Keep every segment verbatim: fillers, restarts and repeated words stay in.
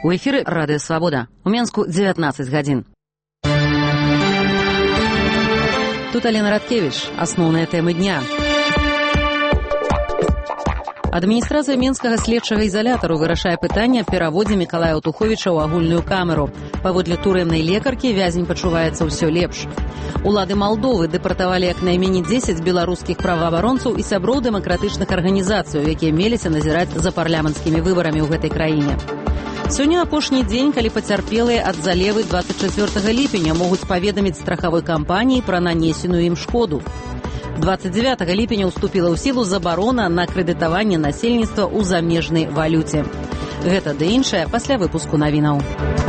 У эфіры Радыё Свабода. У Менску дзевятнаццаць гадзін. Тут Алена Радкевич. Асноўныя тэмы дня. Адміністрацыя Менскага следчага ізалятару вырашае пытанне аб пераводзе Мікалая Аўтуховіча ў агульную камеру. Паводле турэмнай лекаркі вязень пачуваецца ўсё лепш. Улады Малдовы дэпартавалі як найменей дзесяць беларускіх праваабаронцаў і сяброў дэмакратычных арганізацыяў, якія меліся назіраць за парламенцкімі выбарамі ў гэтай краіне. Сёння апошні дзень, калі пацярпелыя ад залевы дваццаць чацвёртага ліпеня могуць паведаміць страхавой кампаніі пра нанесеную ім шкоду. двадцать девятого ліпеня ўступіла ў сілу забарона на крэдытаванне насельніцтва ў замежнай валюце. Гэта ды іншае пасля выпуску навінаў.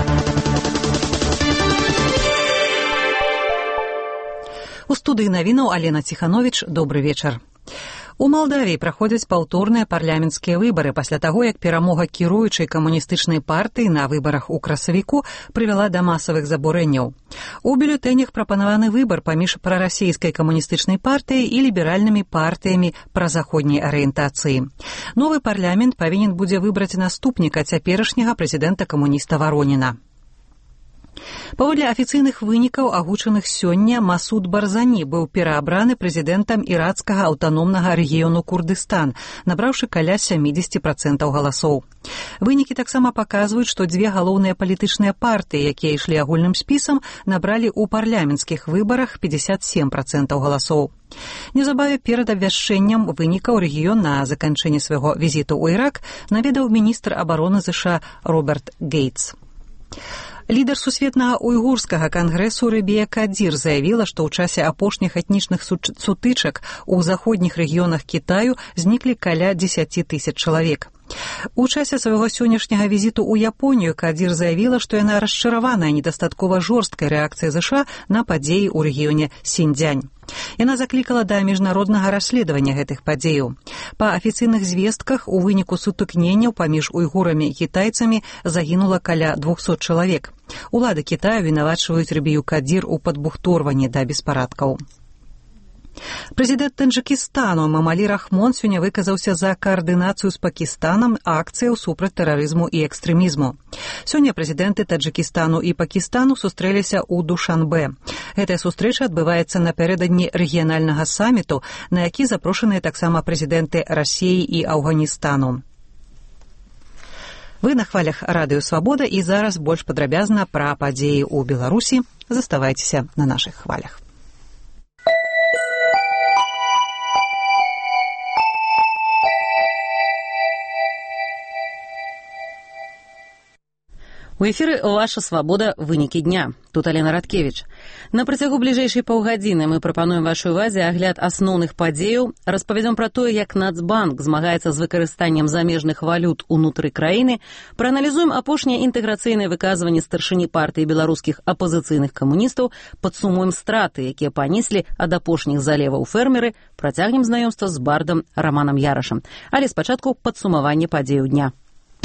У студыі навінаў Алена Ціхановіч. Добры вечар. У Малдавіі праходзяць паўторныя парламенцкія выбары пасля таго, як перамога кіруючай камуністычнай партыі на выбарах у красавіку прывяла да масавых забурэнняў. У бюлетэнях прапанаваны выбар паміж прарасійскай камуністычнай партыяй і ліберальнымі партыямі празаходняй арыентацыі. Новы парламент павінен будзе выбраць наступніка цяперашняга прэзідэнта-камуніста Вароніна. Паводле афіцыйных вынікаў, агучаных сёння, Масуд Барзані быў пераабраны прэзідэнтам іракскага аўтаномнага рэгіёну Курдыстан, набраўшы каля сямідзесят працэнтаў галасоў. Вынікі таксама паказваюць, што дзве галоўныя палітычныя партыі, якія ішлі агульным спісам, набралі ў парламенцкіх выбарах пятьдесят семь працэнтаў галасоў. Неўзабаве перад абвяшчэннем вынікаў рэгіён на заканчэнне свайго візіту ў Ірак наведаў міністр абароны ЗША Роберт Гейтс. Лідар сусветнага уйгурскага кангрэсу Рабія Кадзір заявіла, што ў часе апошніх этнічных сутычак у заходніх рэгіёнах Кітаю зніклі каля дзесяць тысяч чалавек. У часе свайго сённяшняга візіту ў Японію Кадзір заявіла, што яна расчараваная недастаткова жорсткай рэакцыяй ЗША на падзеі ў рэгіёне Сіньцзянь. Яна заклікала да міжнароднага расследавання гэтых падзеяў. Па афіцыйных звестках, у выніку сутыкненняў паміж уйгурамі і кітайцамі загінула каля двухсот чалавек. Улады Кітаю вінавачваюць Рабію Кадзір у падбухторванні да беспарадкаў. Прэзідэнт Таджыкістану Мамалі Рахмон сёння выказаўся за каардынацыю з Пакістанам акцыяў супраць тэрарызму і экстрэмізму. Сёння прэзідэнты Таджыкістану і Пакістану сустрэліся ў Душанбе. Гэтая сустрэча адбываецца напярэдадні рэгіянальнага саміту, на які запрошаныя таксама прэзідэнты Расіі і Афганістану. Вы на хвалях Радыё Свабода, і зараз больш падрабязна пра падзеі ў Беларусі. Заставайцеся на нашых хвалях. У эфіры «Ваша свабода. Вынікі дня». Тут Алена Радкевич. На працягу бліжэйшай паўгадзіны мы прапануем вашай увазе агляд асноўных падзеяў, распавядзём пра тое, як Нацбанк змагаецца з выкарыстаннем замежных валют унутры краіны, прааналізуем апошнія інтэграцыйныя выказванні старшыні партыі беларускіх апазіцыйных камуністаў, падсумуем страты, якія панеслі ад апошніх залеваў фермеры, працягнем знаёмства з бардам Раманам Ярашам. Але спачатку падсумаванне падзеяў дня.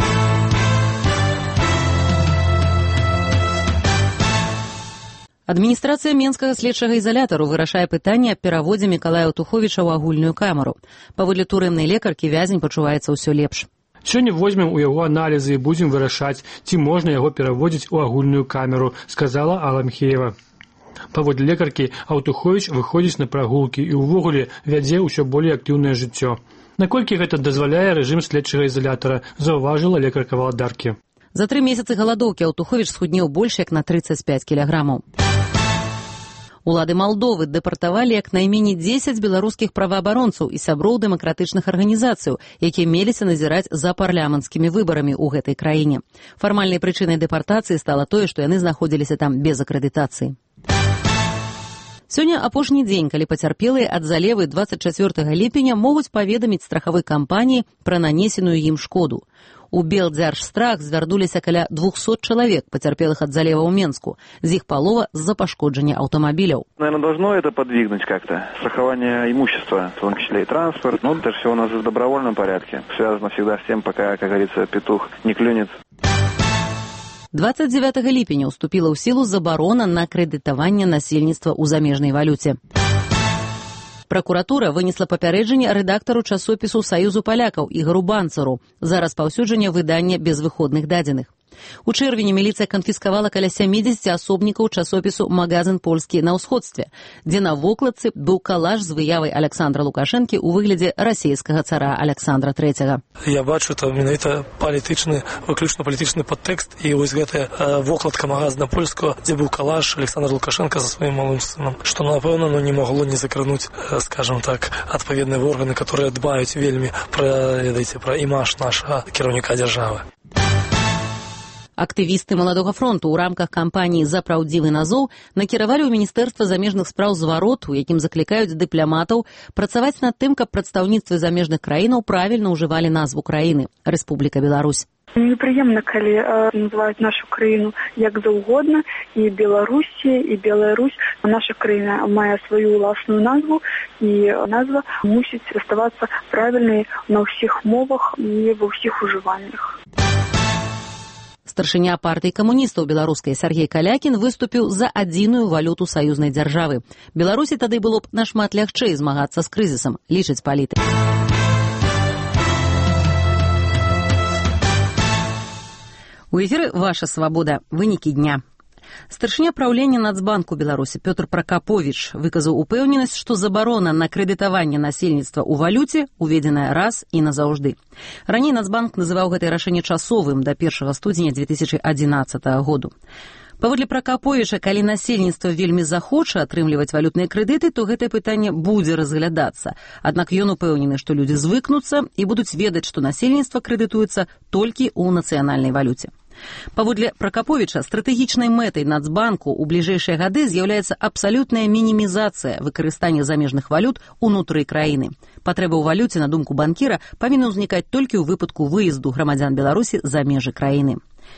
Адміністрацыя Менскага следчага ізалятару вырашае пытанне аб пераводзе Мікалая Аўтуховіча ў агульную камеру. Паводле турэмнай лекаркі вязень пачуваецца ўсё лепш. Сёння возьмем у яго аналізы і будзем вырашаць, ці можна яго пераводзіць у агульную камеру, сказала Алла Михеева. Паводле лекаркі, Аўтуховіч выходзіць на прагулкі і ўвогуле вядзе ўсё болей актыўнае жыццё. Наколькі гэта дазваляе рэжым следчага ізалятара, заўважыла лекарка валадаркі. За тры месяцы галадоўкі Аўтуховіч схуднеў больш як на трыццаць пяць кілаграмаў. Улады Малдовы дэпартавалі як найменей дзесяць беларускіх праваабаронцаў і сяброў дэмакратычных арганізацыяў, якія меліся назіраць за парламенцкімі выбарамі ў гэтай краіне. Фармальнай прычынай дэпартацыі стала тое, што яны знаходзіліся там без акрэдытацыі. Сёння апошні дзень, калі пацярпелыя ад залевы дваццаць чацвёртага ліпеня могуць паведаміць страхавой кампаніі пра нанесеную ім шкоду. У Белдзяржстрах звярнуліся каля двухсот чалавек, пацярпелых ад залева ў Менску. З іх палова з-за пашкоджання аўтамабіляў. Наверное, должно это подвигнуть как-то. Страхование имущества, в том числе и транспорт. Ну, это все у нас в добровольном порядке. Связано всегда с тем, пока, как говорится, петух не клюнет. двадцать девятого ліпеня ўступіла ў сілу забарона на крэдытаванне насельніцтва ў замежнай валюце. Пракуратура вынесла папярэджанне рэдактару часопісу Саюзу палякаў Ігору Банцару за распаўсюджанне выдання безвыходных дадзеных. У чэрвені міліцыя канфіскавала каля сямідзесяці асобнікаў часопісу «Магазин польскі» на ўсходстве, дзе на вокладцы быў калаж з выявай Александра Лукашэнкі ў выглядзе расійскага цара Александра трэцяга. Я бачу, там менавіта палітычны, выключна палітычны падтэкст, і вось гэтая э, вокладка «Магазина польскага», дзе быў калаж Александра Лукашэнка за сваім малым сынам, што, напэўна, ну, не магло не закрануць, э, скажем так, адпаведныя органы, которые дбаюць вельмі пра, ведаеце, пра імаж нашага кіраўніка дзяржавы. Актывісты Маладога фронту ў рамках кампаніі «За праўдзівы назоў» накіравалі ў Міністэрства замежных спраў зварот, у якім заклікаюць дыпламатаў працаваць над тым, каб прадстаўніцтвы замежных краінаў правільна ўжывалі назву краіны – Рэспубліка Беларусь. Непрыемна, калі э, называюць нашу краіну як заўгодна, і Беларусі, і Беларусь. Наша краіна мае сваю ўласную назву, і назва мусіць заставацца правільнай на ўсіх мовах і ва ўсіх ужываннях. Старшыня партыі камуністаў беларускай Сяргей Калякін выступіў за адзіную валюту саюзнай дзяржавы. Беларусі тады было б нашмат лягчэй змагацца з крызісам, лічыць палітык. У эфіры «Ваша свабода». Вынікі дня. Старшыня праўлення Нацбанку Беларусі Пётр Пракаповіч выказаў упэўненасць, што забарона на крэдытаванне насельніцтва ў валюце уведзеная раз і назаўжды. Раней Нацбанк называў гэтае рашэнне часовым да першага студзеня дзве тысячы адзінаццатага году. Паводле Пракаповіча, калі насельніцтва вельмі захоча атрымліваць валютныя крэдыты, то гэтае пытанне будзе разглядацца. Аднак ён упэўнены, што людзі звыкнуцца і будуць ведаць, што насельніцтва крэдытуецца толькі ў нацыянальнай валюце. Паводле Пракаповіча, стратэгічнай мэтай Нацбанку ў бліжэйшыя гады з'яўляецца абсалютная мінімізацыя выкарыстання замежных валют унутры краіны. Патрэба ў валюце, на думку банкіра, павінна ўзнікаць толькі ў выпадку выезду грамадзян Беларусі за межы краіны.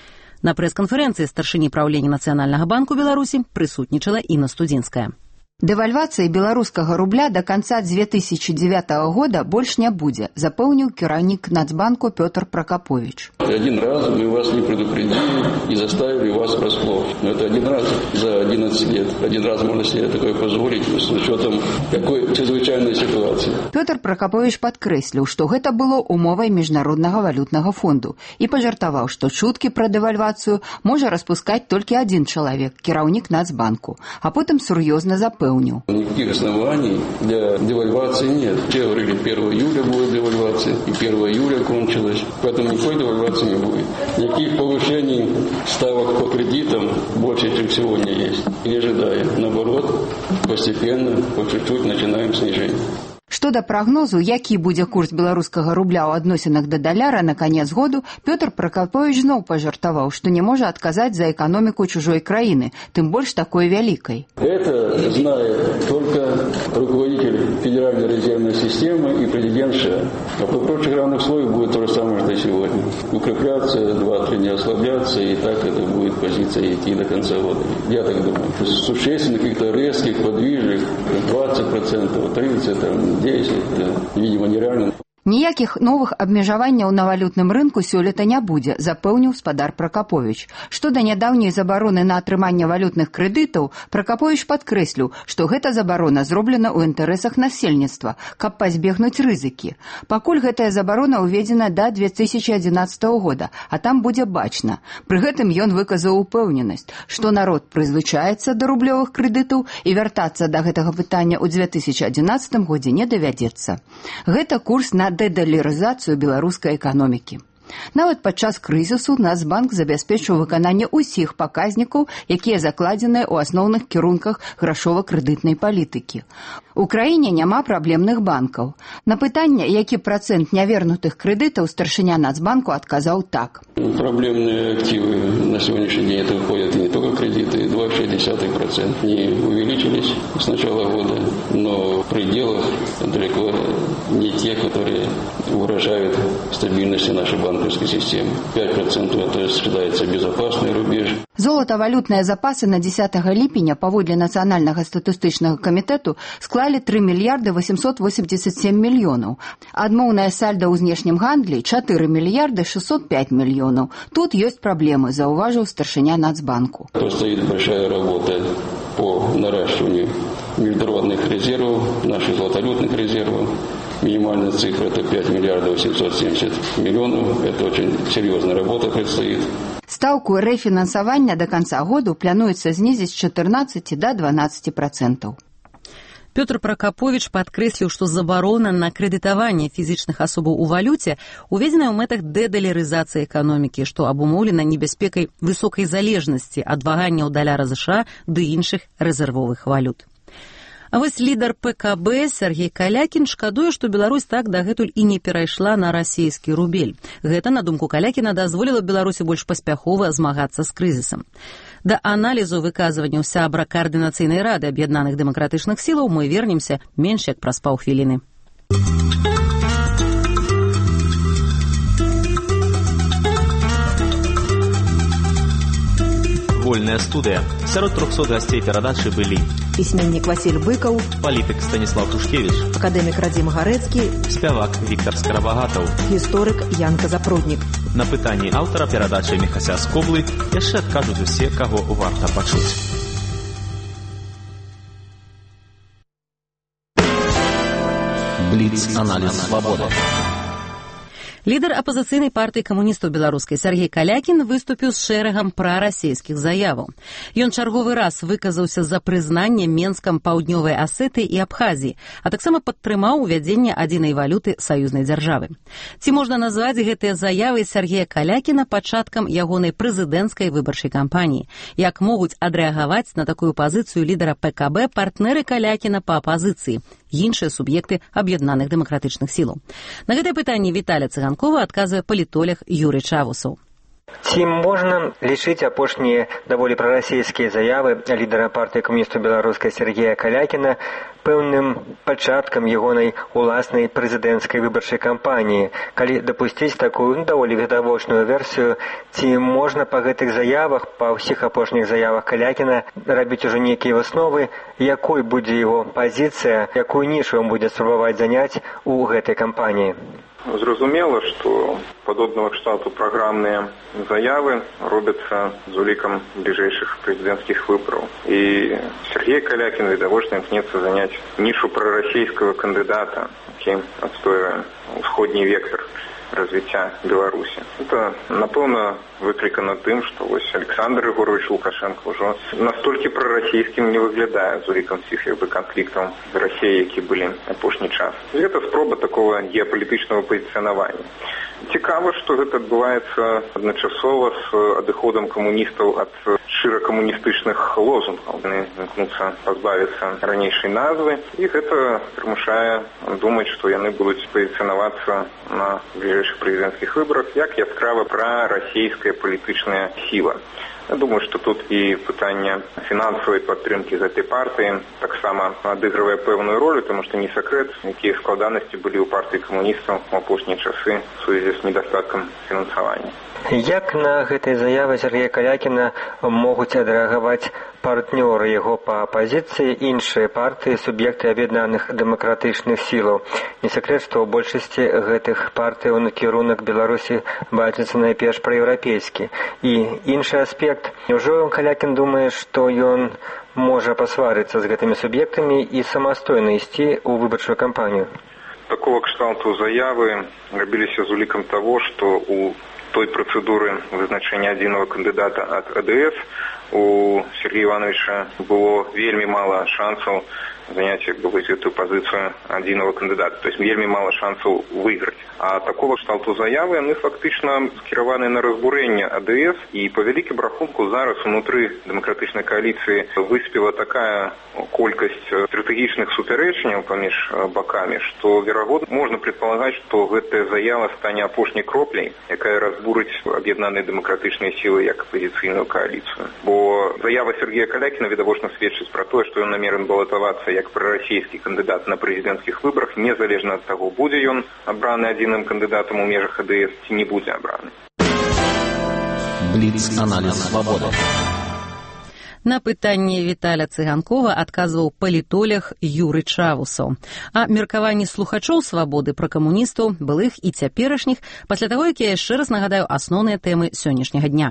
На прэс-канферэнцыі старшыні праўлення Нацыянальнага банку Беларусі прысутнічала Інна Студзінская. Дэвальвацыі беларускага рубля до конца две тысячи девятого года больше не будет, запомнил кіраўнік Нацбанку Пётр Прокопович. Один раз мы вас не предупредили и заставили вас врасплох. Но это один раз за одиннадцать лет. Один раз можно себе такое позволить с учетом такой чрезвычайной ситуации. Пётр Прокопович падкрэсліў, што гэта было умовай Міжнароднага валютнага фонду і пажартаваў, што чуткі пра дэвальвацыю можа распускаць толькі адзін чалавек, кіраўнік Нацбанку, а потым сур'ёзна запэўніў. Никаких оснований для девальвации нет. Все говорили, первого июля будет девальвация, и первого июля кончилась. Поэтому никакой девальвации не будет. Никаких повышений ставок по кредитам больше, чем сегодня есть. Не ожидаем. Наоборот, постепенно, по чуть-чуть начинаем снижение. Што да прагнозу, які будзе курс беларускага рубля ў адносінах да даляра на канец году, Пётр Прокопович зноў пажартаваў, што не можа адказаць за эканоміку чужой краіны, тым больш такой вялікай. Это знает только руководитель Федеральной резервной системы и президент США. А по прочих равных условиях будет то же самое, что и сегодня. Укрепляться, два-три не ослабляться, и так это будет позиция идти до конца года. Я так думаю. Существенно каких-то резких подвижек, двадцать процентов, тридцать процентов, десять, видимо, нереально. Ніякіх новых абмежаванняў на валютным рынку сёлета не будзе, запэўніў спадар Прокопович. Што да нядаўняй забароны на атрыманне валютных крэдытаў, Прокопович падкрэсліў, што гэта забарона зроблена ў інтарэсах насельніцтва, каб пазбегнуць рызыкі. Пакуль гэтая забарона ўведзена да две тысячи адзінаццатого года, а там будзе бачна. Пры гэтым ён выказаў упэўненасць, што народ прызвычаецца да рублёвых крэдытаў і вяртацца да гэтага пытання ў две тысячи адзінаццатым годзе не давядзецца. Гэта курс на дэдалярызацыю беларускай эканомікі. Нават падчас крызісу Нацбанк забяспечыў выкананне ўсіх паказнікаў, якія закладзеныя ў асноўных кірунках грашова-крэдытнай палітыкі. У краіне няма праблемных банкаў. На пытанне, які працэнт нявернутых крэдытаў, старшыня Нацбанку адказаў так. Проблемные активы на сегодняшний день это входят не только кредиты, два целых шесть десятых процента не увеличились с начала года, но в пределах далеко не те, которые угрожают стабильности нашей банковской системы. пять процентов это считается безопасный рубеж. Золатавалютныя запасы на дзесятага ліпеня паводле Нацыянальнага статыстычнага камітэту склалі тры мільярды восемьсот восемьдесят семь мільёнаў. Адмоўнае сальда ў знешнім гандлі чатыры мільярды шестьсот пять мільёнаў. Тут ёсць праблемы, заўважыў старшыня Нацбанку. Стоит большая работа по наращиванию международных резервов, наших золотовалютных резервов. Минимальная цифра – это пять миллиардов восемьсот семьдесят миллионов. Это очень серьезная работа предстоит. Стаўку рэфінансавання да канца году плануецца знізіць з чатырнаццаці да дванаццаці працэнтаў. Пётр Пракапович падкрэсліў, што забарона на крэдытаванне фізічных асобаў у валюце уведзеная ў мэтах дэдалярызацыі эканомікі, што абумоўлена небяспекай высокай залежнасці ад ваганняў даляра ЗША ды іншых рэзервовых валют. А вось лідар ПКБ Сергей Калякін шкадуе, што Беларусь так дагэтуль і не перайшла на расійскі рубель. Гэта, на думку Калякіна, дазволіла Беларусі больш паспяхова змагацца з крызісам. Да аналізу выказванняў сябра Каардынацыйнай рады аб'яднаных дэмакратычных сілаў мы вернемся менш як праз паўхвіліны. Вольная студыя. Сярод трохсот гасцей перадачы былі пісьменнік Васіль Быкаў, палітык Станіслав Тушкевіч, акадэмік Радзім Гарэцкі, спявак Віктар Скарабагатаў, гісторык Янка Запруднік. На пытанні аўтара перадачы Міхася Скоблы яшчэ адкажуць усе, каго варта пачуць. Бліц-аналіз свабоды. Лідар апазіцыйнай партыі камуністаў беларускай Сергей Калякін выступіў з шэрагам прарасійскіх заяваў. Ён чарговы раз выказаўся за прызнанне Менскам паўднёвай Асетыі і Абхазіі, а таксама падтрымаў увядзенне адзінай валюты саюзнай дзяржавы. Ці можна назваць гэтыя заявы Сергея Калякіна пачаткам ягонай прэзідэнцкай выбарчай кампаніі? Як могуць адрэагаваць на такую пазіцыю лідара ПКБ партнеры Калякіна па апазіцыі, іншыя суб'екты аб'яднаных дэмакратычных сілаў? На гэтае пытанне Віталя Цыганкова адказвае палітолог Юрый Чавусаў. Ці можна лічыць апошнія даволі прарасійскія заявы лідара партыі камуністаў беларускай Сергея Калякіна пэўным пачаткам ягонай уласнай прэзідэнцкай выбарчай кампаніі? Калі дапусціць такую даволі відавочную версію, ці можна па гэтых заявах, па ўсіх апошніх заявах Калякіна рабіць ужо нейкія высновы, якой будзе яго пазіцыя, якую нішу ён будзе спрабаваць заняць у гэтай кампаніі? Зразумела, што падобнага кшталту праграмныя заявы робяцца з улікам бліжэйшых прэзідэнцкіх выбараў. І Сергей Калякін відавочна імкнецца заняць нішу прарасійскага кандыдата, які адстойвае ўсходні вектар развіцця Беларусі. Это, напэўна, выклікана тым, што вось Александр Егорович Лукашенко ўжо настолькі прарасійскім не выглядае з улікам всіх як бы канфліктаў з Расіяй, які былі апошні час. І гэта спроба такого геапалітычнага пазіцыянавання. Цікава, што гэта адбываецца адначасова з адыходам камуністаў ад шчыра камуністычных лозунгаў. Яны імкнуцца пазбавіцца ранейшай назвы, і гэта прымушае думаць, што яны будуць пазіцыянавацца на бліжэйшых прэзідэнцкіх выбарах як яскрава прарасійская палітычная сіла. Я думаю, што тут і пытанне фінансавай падтрымкі гэтай партыі таксама адыгрывае пэўную ролю, таму што не сакрэт, якія складанасці былі ў партыі камуністаў у апошнія часы ў сувязі з недастаткам фінансавання. Як на гэтай заявы Сергея Калякіна могуць адрэагаваць партнёры яго па апазіцыі, іншыя партыі, суб'екты аб'яднаных дэмакратычных сілаў? Не сакрэт, што ў большасці гэтых партыяў накірунак Беларусі бачыцца найперш праеўрапейскі. І іншы аспект, няўжо Калякін думае, што ён можа пасварыцца з гэтымі суб'ектамі і самастойна ісці ў выбарчую кампанію? Такого кшталту заявы рабіліся з улікам таго, што у той працэдуры вызначэння адзінага кандыдата ад АДС у Сергея Ивановича было вельмі мала шансаў заняць як бы гэтую пазіцыю адзінага кандыдата. То есть вельмі мала шансаў выйграць. А такого кшталту заявы яны фактычна скіраваны на разбурэнне АДС, і па вялікім рахунку зараз унутры дэмакратычнай кааліцыі выспела такая колькасць стратэгічных супярэчанняў паміж бакамі, што верагодна можна прадпалагаць, што гэтая заява стане апошняй кропляй, якая разбурыць аб'яднаныя дэмакратычныя сілы як апазіцыйную кааліцыю. Бо заява Сергея Калякіна відавочна сведчыць пра тое, што ён намерен балатавацца як прарасійскі кандыдат на прэзідэнцкіх выбарах, незалежна ад таго, будзе ён абраны адзіным кандыдатам у межах АДС ці не будзе абраны. Бліц-аналіз свабоды. На пытанне Віталя Цыганкова адказваў палітолог Юрый Чавусаў. А меркаванні слухачоў свабоды пра камуністаў, былых і цяперашніх, пасля таго, як я яшчэ раз нагадаю асноўныя тэмы сённяшняга дня.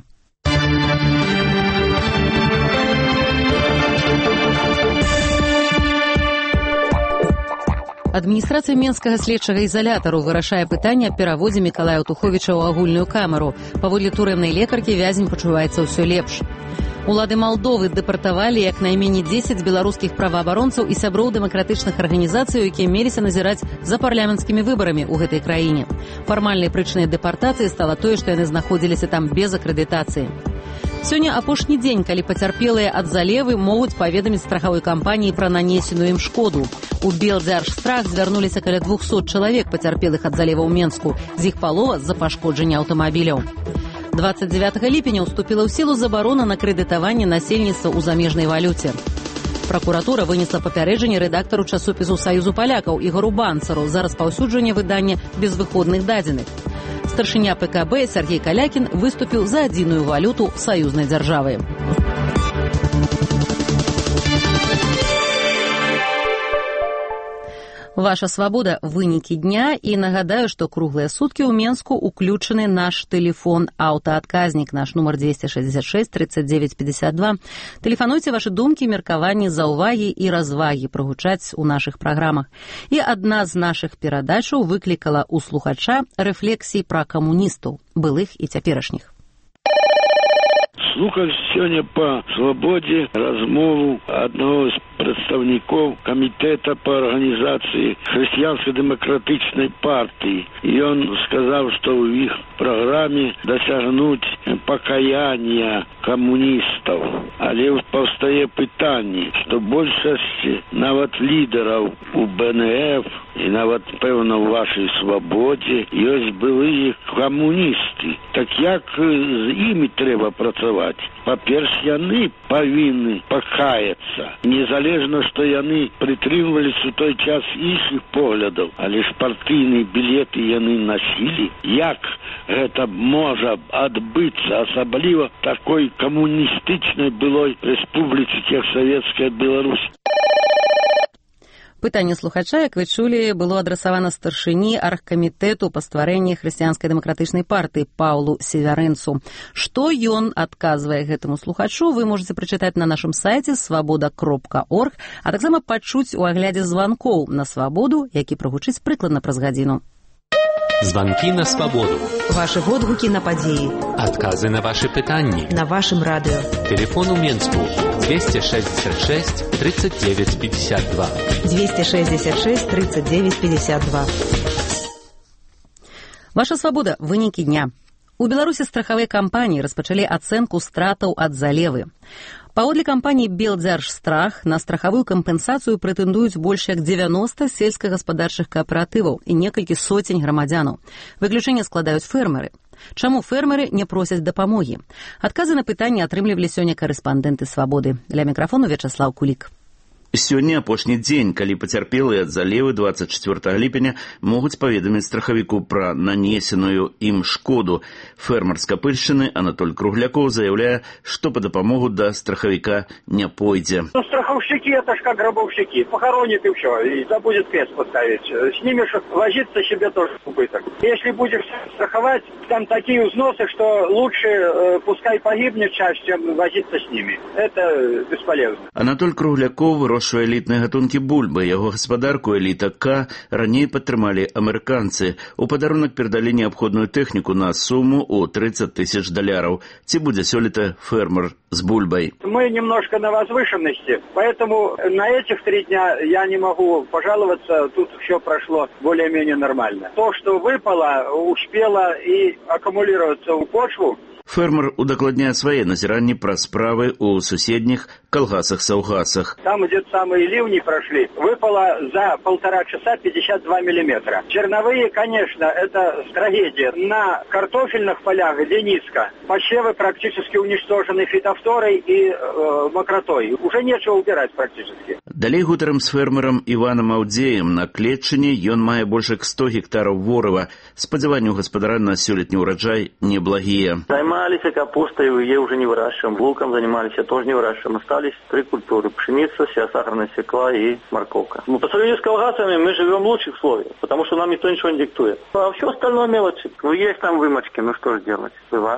Адміністрацыя менскага следчага ізалятару вырашае пытанне аб пераводзе Мікалая Аўтуховіча ў агульную камеру. Паводле турэмнай лекаркі вязень пачуваецца ўсё лепш. Улады Малдовы дэпартавалі як найменей дзесяць беларускіх праваабаронцаў і сяброў дэмакратычных арганізацый, якія меліся назіраць за парламенцкімі выбарамі ў гэтай краіне. Фармальнай прычынай дэпартацыі стала тое, што яны знаходзіліся там без акрэдытацыі. Сёння апошні дзень, калі пацярпелыя ад залевы могуць паведаміць страхавой кампаніі пра нанесеную ім шкоду. У Белдзяржстрах звярнуліся каля двухсот чалавек пацярпелых ад залева ў Менску, з іх палова за пашкоджанне аўтамабіляў. двадцать девятого ліпеня ўступіла ў сілу забарона на крэдытаванне насельніцтва ў замежнай валюце. Пракуратура вынесла папярэджанне рэдактару часопісу Саюзу палякаў Ігору Банцару за распаўсюджванне выдання безвыходных дадзеных. Старшыня пэ ка бэ Сергей Калякін выступіў за адзіную валюту саюзнай дзяржавы. Ваша свабода, вынікі дня, і нагадаю, што круглыя суткі ў Менску уключаны наш тэлефон аўтаадказнік, наш нумар двести шестьдесят шесть тридцать девять пятьдесят два. Тэлефануйце вашы думкі, меркаванні, заўвагі і развагі прагучаць у нашых праграмах. І адна з нашых перадачаў выклікала ў слухача рэфлексій пра камуністаў, былых і цяперашніх. Слухав сёння па свабодзе размову аднаго з прадстаўнікоў камітэта па арганізацыі хрысціянска-дэмакратычнай партыі. Ён сказаў, што ў іх праграме дасягнуць пакаяння камуністаў. Але паўстае пытанне, што большасці нават лідараў у бэ эн эф і нават, пэўна, у вашай свабодзе ёсць былыя камуністы. Так як з імі трэба працаваць? Па-першае, яны павінны пакаяцца. Незалежна, што яны прытрымваліся ў той час іншых поглядаў, але ж партыйныя білеты яны насілі. Як гэта можа адбыцца, асабліва такой камуністычнай былой рэспубліцы, як Савецкая Беларусь? Пытанне слухача, як вы чулі, было адрасавана старшыні аргкамітэту па стварэнні хрысціянскай дэмакратычнай партыі Паўлу Севярынцу. Што ён адказвае гэтаму слухачу, вы можете прачытаць на нашым сайце свабода кропка орг, а таксама пачуць у аглядзе званкоў на свабоду, які прагучыць прыкладна праз гадзіну. Звонки на свободу. Ваши водгуки на подеи. Отказы на ваши пытанни. На вашем радио. Телефон у Менску двести шестьдесят шесть тридцать девять пятьдесят два. двести шестьдесят шесть тридцать девять пятьдесят два. Ваша свобода. Вынікі дня. У Беларусі страхавыя кампаніі распачалі ацэнку стратаў ад залевы. Паводле кампаніі Белдзяржстрах на страхавую кампенсацыю прэтэндуюць больш як дзевяноста сельскагаспадарчых кааператываў і некалькі соцень грамадзянаў. Выключэнне складаюць фермеры. Чаму фермеры не просяць дапамогі? Адказы на пытанні атрымлівалі сёння карэспандэнты свабоды. Для мікрафону Вячаслаў Кулік. Сёння апошні дзень, калі пацярпелыя ад залевы двадцать четвёртого ліпеня могуць паведаміць страхавіку пра нанесеную ім шкоду. Фермер з Капыльшчыны Анатоль Круглякоў заяўляе, што па дапамогу да страхавіка не пойдзе. Ну, страховщики это ж как гробовщики. Похоронит и все, и забудет крест поставить. Снимешь, возиться себе тоже убыток. Если будешь страховать, там такие взносы, что лучше э, пускай погибнет часть, чем возиться с ними. Это бесполезно. Анатоль Круглякоў вырос элітныя гатункі бульбы. Яго гаспадарку эліта К раней падтрымалі амерыканцы. У падарунак перадалі неабходную тэхніку на суму ў тридцать тысяч даляраў. Ці будзе сёлета фермер с бульбой? Мы немножко на возвышенности, поэтому на этих три дня я не могу пожаловаться. Тут все прошло более-менее нормально. То, что выпало, успело и аккумулироваться в почву. Фермер удакладняе свае назіранні пра справы ў суседніх калгасах-саўгасах. Там, где самые ливни прошли, выпало за полтора часа пятьдесят два миллиметра. Черновые, конечно, это трагедия. На картофельных полях, где низко, посевы практически уничтожены фитофторой и э, мокротой. Уже нечего убирать практически. Далей гутарам з фермерам Іванам Аўдзеем на Клетчыне ён мае больш як сто гектараў ворыва. Спадзяванні ў гаспадара на сёлетні ўраджай неблагія. Занимались капустой, ее уже не выращиваем, луком занимались, тоже не выращиваем. Остались три культуры: пшеница, вся сахарная свекла и морковка. Ну, по сравнению с колгасами мы живем в лучших условиях, потому что нам никто ничего не диктует. А все остальное мелочи. Ну, есть там вымочки, ну что же делать, бывает.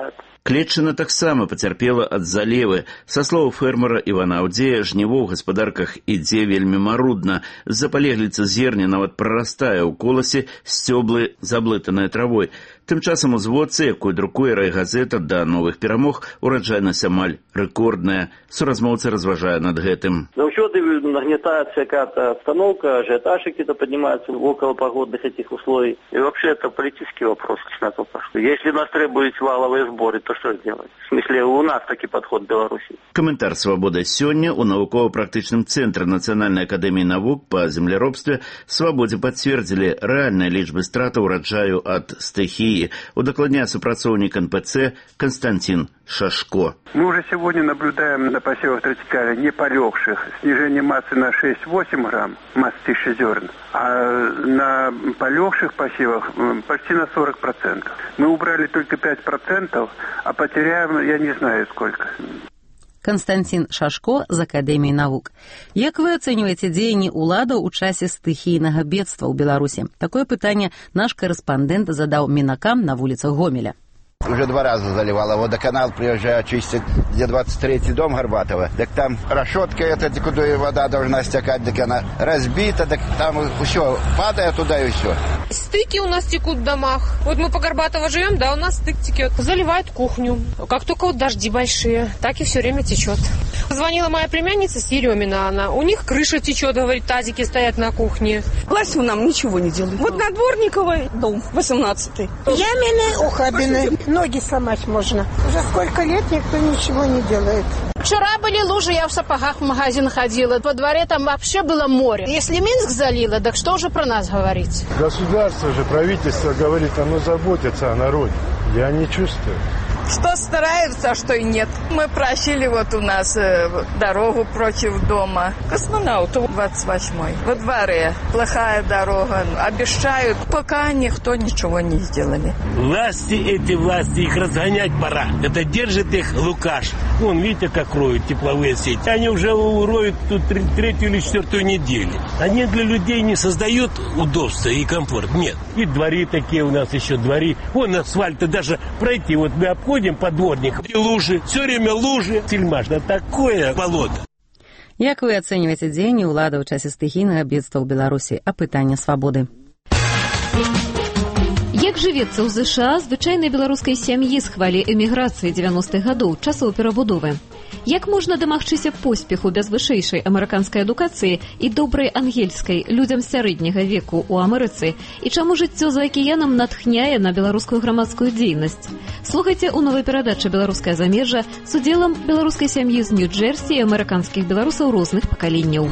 Клетчына таксама пацярпела ад залевы. Са слоў фермера Івана Аўдзея, жніво ў гаспадарках ідзе вельмі марудна. З-за палегліцы зерня нават прарастае ў коласе, сцёблы заблытаныя травой. Тым часам у зводцы, якую друкуе райгазета да новых перамог, ураджайнасць амаль рэкордная. Суразмоўца разважае над гэтым. Заўсёды нагнетается какая-то обстановка, ажиотаж какие-то поднимаются около погодных этих условий. И вообще это политический вопрос, на то пошло. Если нас требуют валовые сборы, то что делать? В смысле, у нас таки подход в Беларуси. Каментар «Свабода» сёння у навукова-практычным цэнтры Нацыянальнай акадэміі навук па земляробстве «Свабодзе» пацвердзілі рэальныя лічбы страта ўраджаю ад стыхіі. Удакладняе супрацоўнік эн пэ цэ Константин Шашко. Мы уже сегодня наблюдаем на посевах тротикаля не полегших снижение массы на шесть-восемь грамм массы тысячи зерн, а на полегших посевах почти на сорок процентов. Мы убрали только пять процентов, а потеряем, я не знаю сколько. Константин Шашко з Акадэміі навук. Як вы ацэньваеце дзеянні ўладаў у часе стыхійнага бедства ў Беларусі? Такое пытанне наш корэспандэнт задаў мінакам на вуліцах Гомеля. Уже два раза заливало. Водоканал приезжает очистить, где двадцать третий дом Горбатова. Так там решетка эта, куда и вода должна стекать, так она разбита, так там все, падает туда и все. Стыки у нас текут в домах. Вот мы по Горбатова живем, да, у нас стык текет. Заливает кухню. Как только вот дожди большие, так и все время течет. Звонила моя племянница с Еремина, она. У них крыша течет, говорит, тазики стоят на кухне. Власть нам ничего не делает. Вот на Дворниковой дом, восемнадцатый. Ямины, ухабины. Ноги сломать можно. Уже сколько лет никто ничего не делает. Вчера были лужи, я в сапогах в магазин ходила. Во дворе там вообще было море. Если Минск залило, так что уже про нас говорить? Государство же, правительство говорит, оно заботится о народе. Я не чувствую. Что стараются, а что и нет. Мы просили вот у нас э, дорогу против дома. Космонавту двадцать восьмой. Во дворе. Плохая дорога. Обещают, пока никто ничего не сделали. Власти, эти власти, их разгонять пора. Это держит их Лукаш. Вон, видите, как роют тепловые сети. Они уже роют тут третью или четвертую неделю. Они для людей не создают удобства и комфорт. Нет. И дворы такие у нас еще дворы. Вон асфальта даже пройти. Вот мы обходим по дворникам. И лужи. Все время лужи. Сельмаш, да такое болото. Як вы ацэньваеце дзеянні ўлады ў часе стыхійнага бедства ў Беларусі? Апытанне свабоды. Як жывецца ў ЗША звычайнай беларускай сям'і з хвалі эміграцыі дзевяностых гадоў, часоў перабудовы? Як можна дамагчыся поспеху без вышэйшай амерыканскай адукацыі і добрай ангельскай людзям сярэдняга веку ў Амерыцы? І чаму жыццё за акіянам натхняе на беларускую грамадскую дзейнасць? Слухайце ў новай перадачы «Беларускае замежжа» з удзелам беларускай сям'і з Нью-Джерсі і амерыканскіх беларусаў розных пакаленняў.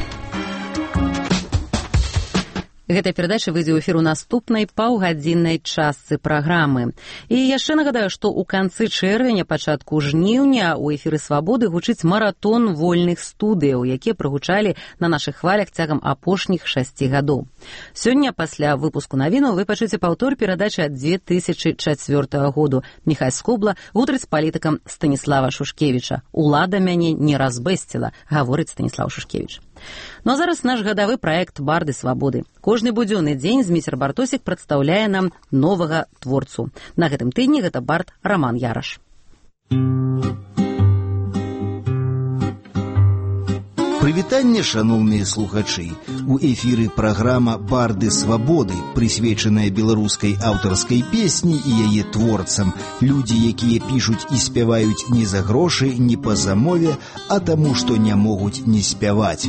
Гэта перадача выйдзе ў эфір у наступнай паўгадзіннай частцы праграмы. І яшчэ нагадаю, што ў канцы чэрвеня, пачатку жніўня у эфіры «Свабоды» гучыць маратон вольных студыяў, якія прагучалі на нашых хвалях цягам апошніх шасці гадоў. Сёння, пасля выпуску навінаў, вы пачуеце паўтор перадачы ад дзве тысячы чацвёртага году. Міхай Скобла гутарыць з палітыкам Станіслава Шушкевіча. «Улада мяне не разбэсціла», гаворыць Станіслав Шушкевіч. Ну а зараз наш гадавы праект «Барды свабоды». Кожны будзённы дзень Зміцер Бартосік прадстаўляе нам новага творцу. На гэтым тыдні гэта бард Роман Яраш. Прывітанне, шаноўныя слухачы. У эфіры праграма «Барды свабоды», прысвечаная беларускай аўтарскай песні і яе творцам. Людзі, якія пішуць і спяваюць не за грошы, не па замове, а таму, што не могуць не спяваць.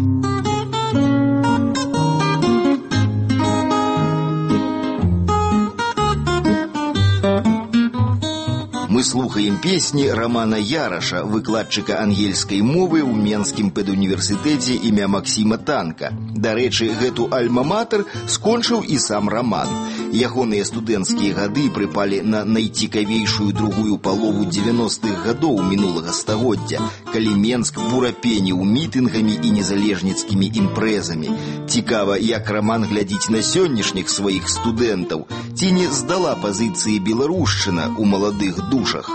Мы слухаем песні Романа Яраша, выкладчыка ангельскай мовы ў Менскім педуніверсітэце імя Максіма Танка. Дарэчы, гэту альма-матэр скончыў і сам Роман. Ягоныя студэнцкія гады прыпалі на найцікавейшую другую палову дзевяностых гадоў мінулага стагоддзя, калі Менск бурапеніў мітынгамі і незалежніцкімі імпрэзамі. Цікава, як Роман глядзіць на сённяшніх сваіх студэнтаў, ці не здала пазіцыі беларушчына ў маладых душах.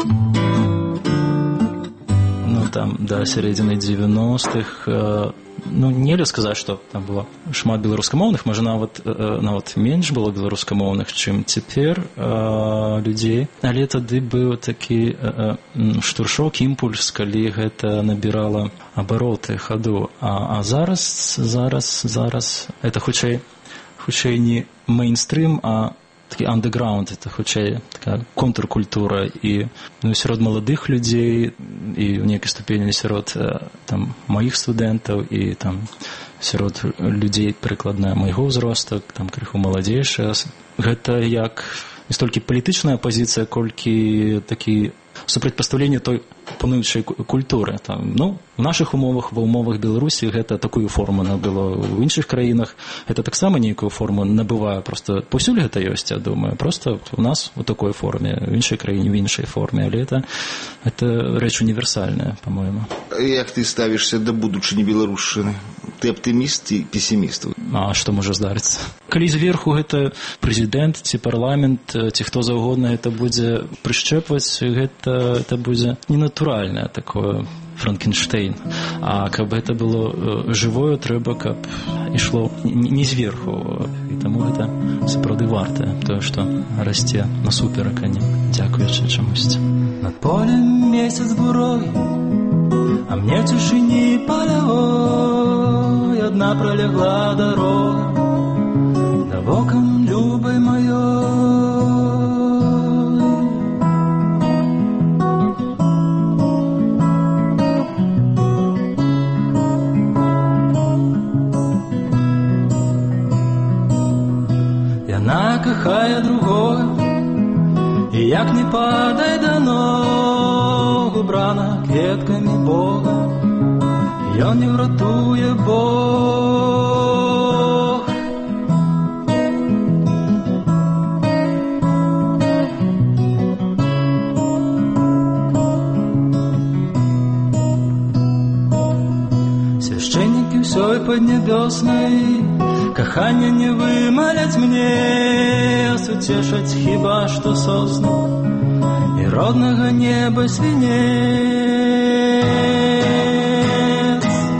Ну, там, до середины девяностых э, ну, нельга сказаць, што там было шмат беларускамоўных, можа, нават, нават менш было беларускамоўных, чым цяпер э, людзей. Але тады быў такі э, штуршок, імпульс, калі гэта набірала абароты, хаду. А, а зараз, зараз, зараз, это хутчэй, хутчэй не мейнстрим, а такі андеграунд, это хутчэй такая контркультура, і ну, сярод маладых людзей, і ў нейкай ступені сярод там маіх студэнтаў, і там сярод людзей прыкладна майго ўзросту, там крыху маладзейшыя. Гэта як не столькі палітычная пазіцыя, колькі такі супрацьпастаўленне той пануючай культуры. Там, ну, в нашых умовах, ва умовах Беларусі гэта такую форму набыло. В іншых краінах гэта таксама нейкую форму набывае. Просто паўсюль гэта ёсць, я думаю. Просто у нас у такой форме, в іншай краіне в іншай форме. Але это, это рэч універсальная, по-моему. Як ты ставішся да будучыні беларушчыны? Ты аптыміст ці песіміст? А што можа здарыцца? Калі зверху гэта прэзідэнт ці парламент, ці хто заўгодна гэта будзе прышчэпваць, гэта, гэта будзе ненатуральнае такое Франкенштейн. А каб гэта было жывое, трэба, каб ішло не зверху. І таму гэта сапраўды вартае, тое, што расце насуперак, а не дзякуючы чамусьці. Над полем месяц бурой, а мне в тишине полевой одна пролегла дорога до вокон любой моей. Яна кохає другого, і як не падай до ног, убрана кветками Бога, ён не вратує Бог. Священники всей поднебесной кахання не вымаляць мне, сутешаць хіба што сосны і роднага неба свінец.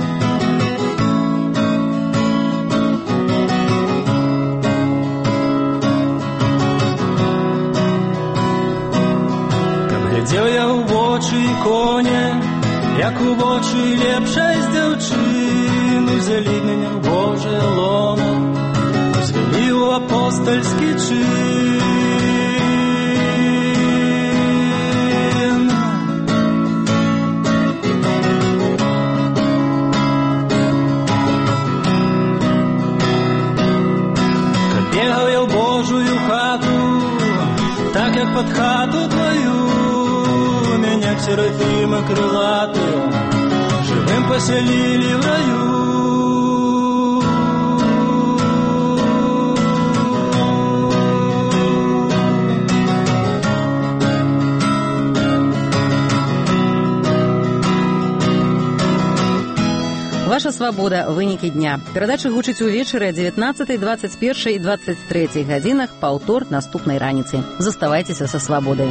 Каб глядзеў я ў вочы іконе, як у вочы лепшай з дзяўчыны, узялі мяне ў Божае лоно, узвялі ў апостальскі чин. Каб бегаў я ў Божую хату, так як пад хату твою, меня к серафима крылатые живым поселили в раю. Ваша свабода. Вынікі дня. Перадача гучыць увечары о дзевятнаццатай, двадцать першай і двадцать трэцяй гадзінах, паўтор наступнай раніцы. Заставайцеся са свабодай.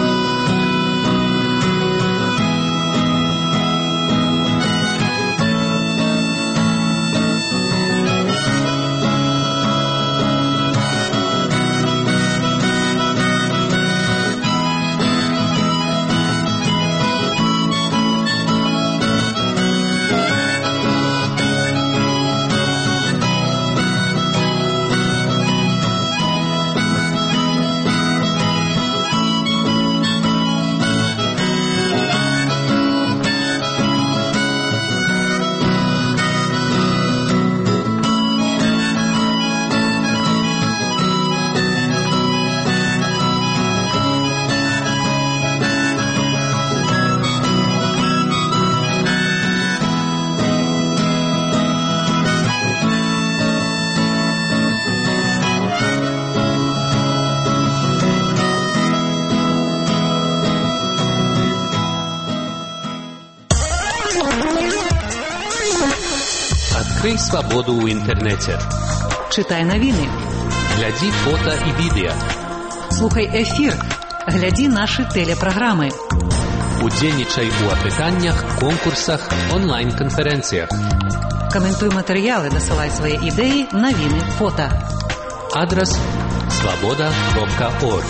Открой свободу в интернете. Читай новины. Гляди фото и видео. Слухай эфир. Гляди наши телепрограммы. Удзельнічай у апытаннях, конкурсах, онлайн-канферэнцыях. Каментуй матэрыялы, дасылай свае ідэі, навіны, фота. Адрес свобода кропка орг.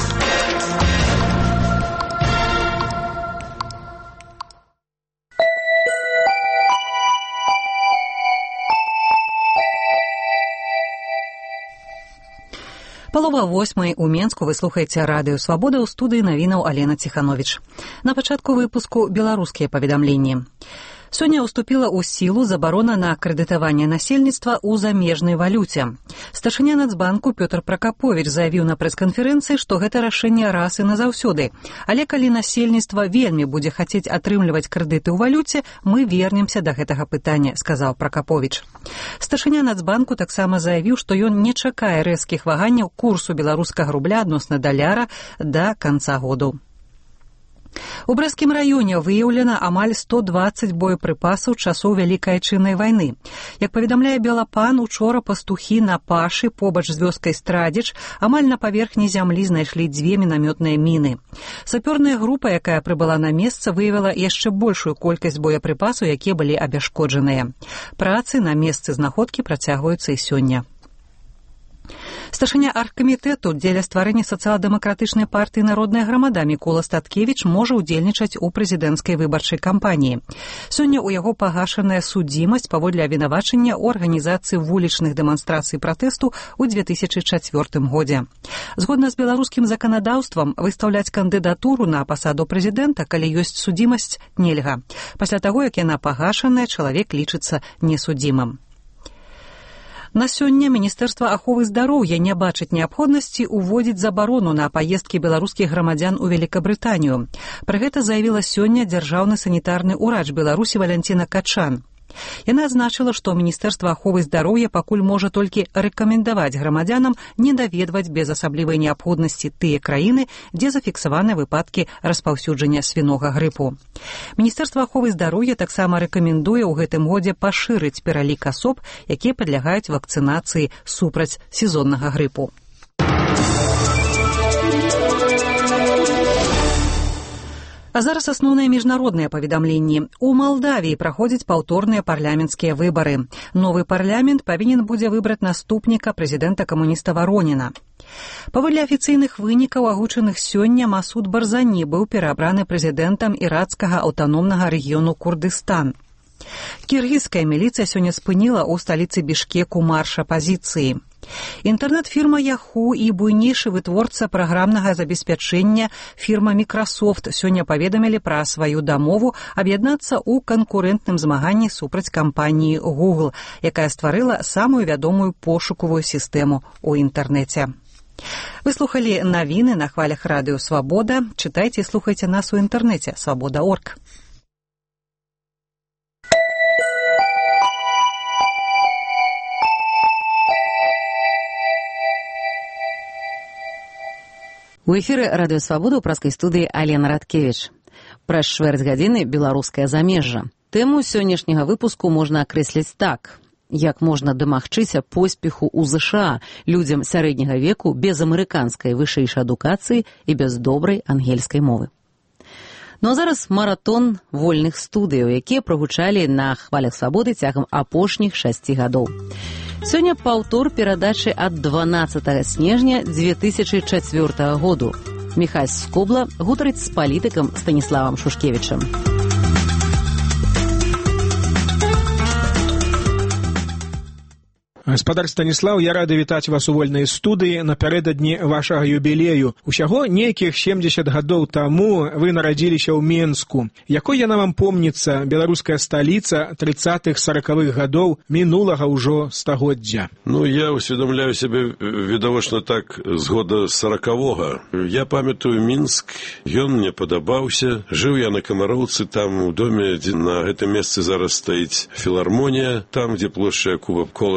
Палова восьмай у Менску вы слухаеце радыё «Свабода», ў студыі навінаў Алена Ціхановіч. На пачатку выпуску беларускія паведамленні. Сёння уступіла ў сілу забарона на крэдытаванне насельніцтва ў замежнай валюце. Старшыня Нацбанку Пётр Пракаповіч заявіў на прэс-канферэнцыі, што гэта рашэнне раз і назаўсёды. Але калі насельніцтва вельмі будзе хацець атрымліваць крэдыты ў валюце, мы вернемся да гэтага пытання, сказаў Пракаповіч. Старшыня Нацбанку таксама заявіў, што ён не чакае рэзкіх ваганняў курсу беларускага рубля адносна даляра да канца году. У Брэсцкім раёне выяўлена амаль сто дваццаць боепрыпасаў часоў Вялікай Айчыннай вайны. Як паведамляе Белапан, учора пастухі на пашы побач з вёскай Страдзіч амаль на паверхні зямлі знайшлі дзве мінамётныя міны. Сапёрная група, якая прыбыла на месца, выявіла яшчэ большую колькасць боепрыпасаў, якія былі абяшкоджаныя. Працы на месцы знаходкі працягваюцца і сёння. Старшыня аргкамітэту дзеля стварэння сацыял-дэмакратычнай партыі «Народная грамада» Мікола Статкевіч можа ўдзельнічаць у прэзідэнцкай выбарчай кампаніі. Сёння ў яго пагашаная судзімасць паводле абвінавачання ў арганізацыі вулічных дэманстрацый пратэсту ў дзве тысячы чацвёртым годзе. Згодна з беларускім заканадаўствам, выстаўляць кандыдатуру на пасаду прэзідэнта, калі ёсць судзімасць, нельга. Пасля таго, як яна пагашаная, чалавек лічыцца несудзімым. На сёння Міністэрства аховы здароўя не бачыць неабходнасці ўводзіць забарону на паездкі беларускіх грамадзян у Великабрытанію. Пра гэта заявіла сёння дзяржаўны санітарны ўрач Беларусі Валянціна Качан. Яна адзначыла, што Міністэрства аховы здароўя пакуль можа толькі рэкамендаваць грамадзянам не даведваць без асаблівай неабходнасці тыя краіны, дзе зафіксаваны выпадкі распаўсюджання свінога грыпу. Міністэрства аховы здароўя таксама рэкамендуе ў гэтым годзе пашырыць пералік асоб, якія падлягаюць вакцынацыі супраць сезоннага грыпу. А зараз асноўныя міжнародныя паведамленні. У Малдавіі праходзяць паўторныя парламенцкія выбары. Новы парламент павінен будзе выбраць наступніка прэзідэнта камуніста Вароніна. Паводле афіцыйных вынікаў, агучаных сёння, Масуд Барзані быў пераабраны прэзідэнтам іракскага аўтаномнага рэгіёну Курдыстан. Кіргізская міліцыя сёння спыніла ў сталіцы Бішкеку марш апазіцыі. Інтэрнэт-фірма Yahoo і буйнейшы вытворца праграмнага забеспячэння фірма Microsoft сёння паведамілі пра сваю дамову аб'яднацца ў канкурэнтным змаганні супраць кампаніі Google, якая стварыла самую вядомую пошукавую сістэму ў інтэрнэце. Вы слухалі навіны на хвалях радыё «Свабода». Чытайце і слухайце нас у інтэрнэце свабода точка орг. У эфіры радыё «Свабода» ў праскай студыі Алена Радкевіч. Праз чвэрць гадзіны беларускае замежжа. Тэму сённяшняга выпуску можна акрэсліць так. Як можна дамагчыся поспеху ў ЗША людзям сярэдняга веку без амерыканскай вышэйшай адукацыі і без добрай ангельскай мовы. Ну а зараз маратон вольных студыяў, якія прагучалі на хвалях «Свабоды» цягам апошніх шасці гадоў. Сёння паўтор перадачы ад дванаццатага снежня дзве тысячы чацвёртага году. Міхась Скобла гутарыць з палітыкам Станіславам Шушкевічам. Гаспадар Станіслаў, я рады вітаць вас у вольнай студыі напярэдадні вашага юбілею. Усяго нейкіх семдзесят гадоў таму вы нарадзіліся ў Менску. Якой яна вам помніцца, беларуская сталіца трыццатых саракавых гадоў мінулага ўжо стагоддзя? Ну, я усведомляю сябе відавочна так з года саракавога. Я памятаю Мінск, ён мне падабаўся. Жыў я на Камароўцы, там у доме, дзе на гэтым месцы зараз стаіць філармонія, там, дзе плошча Якуба Коласа пачынала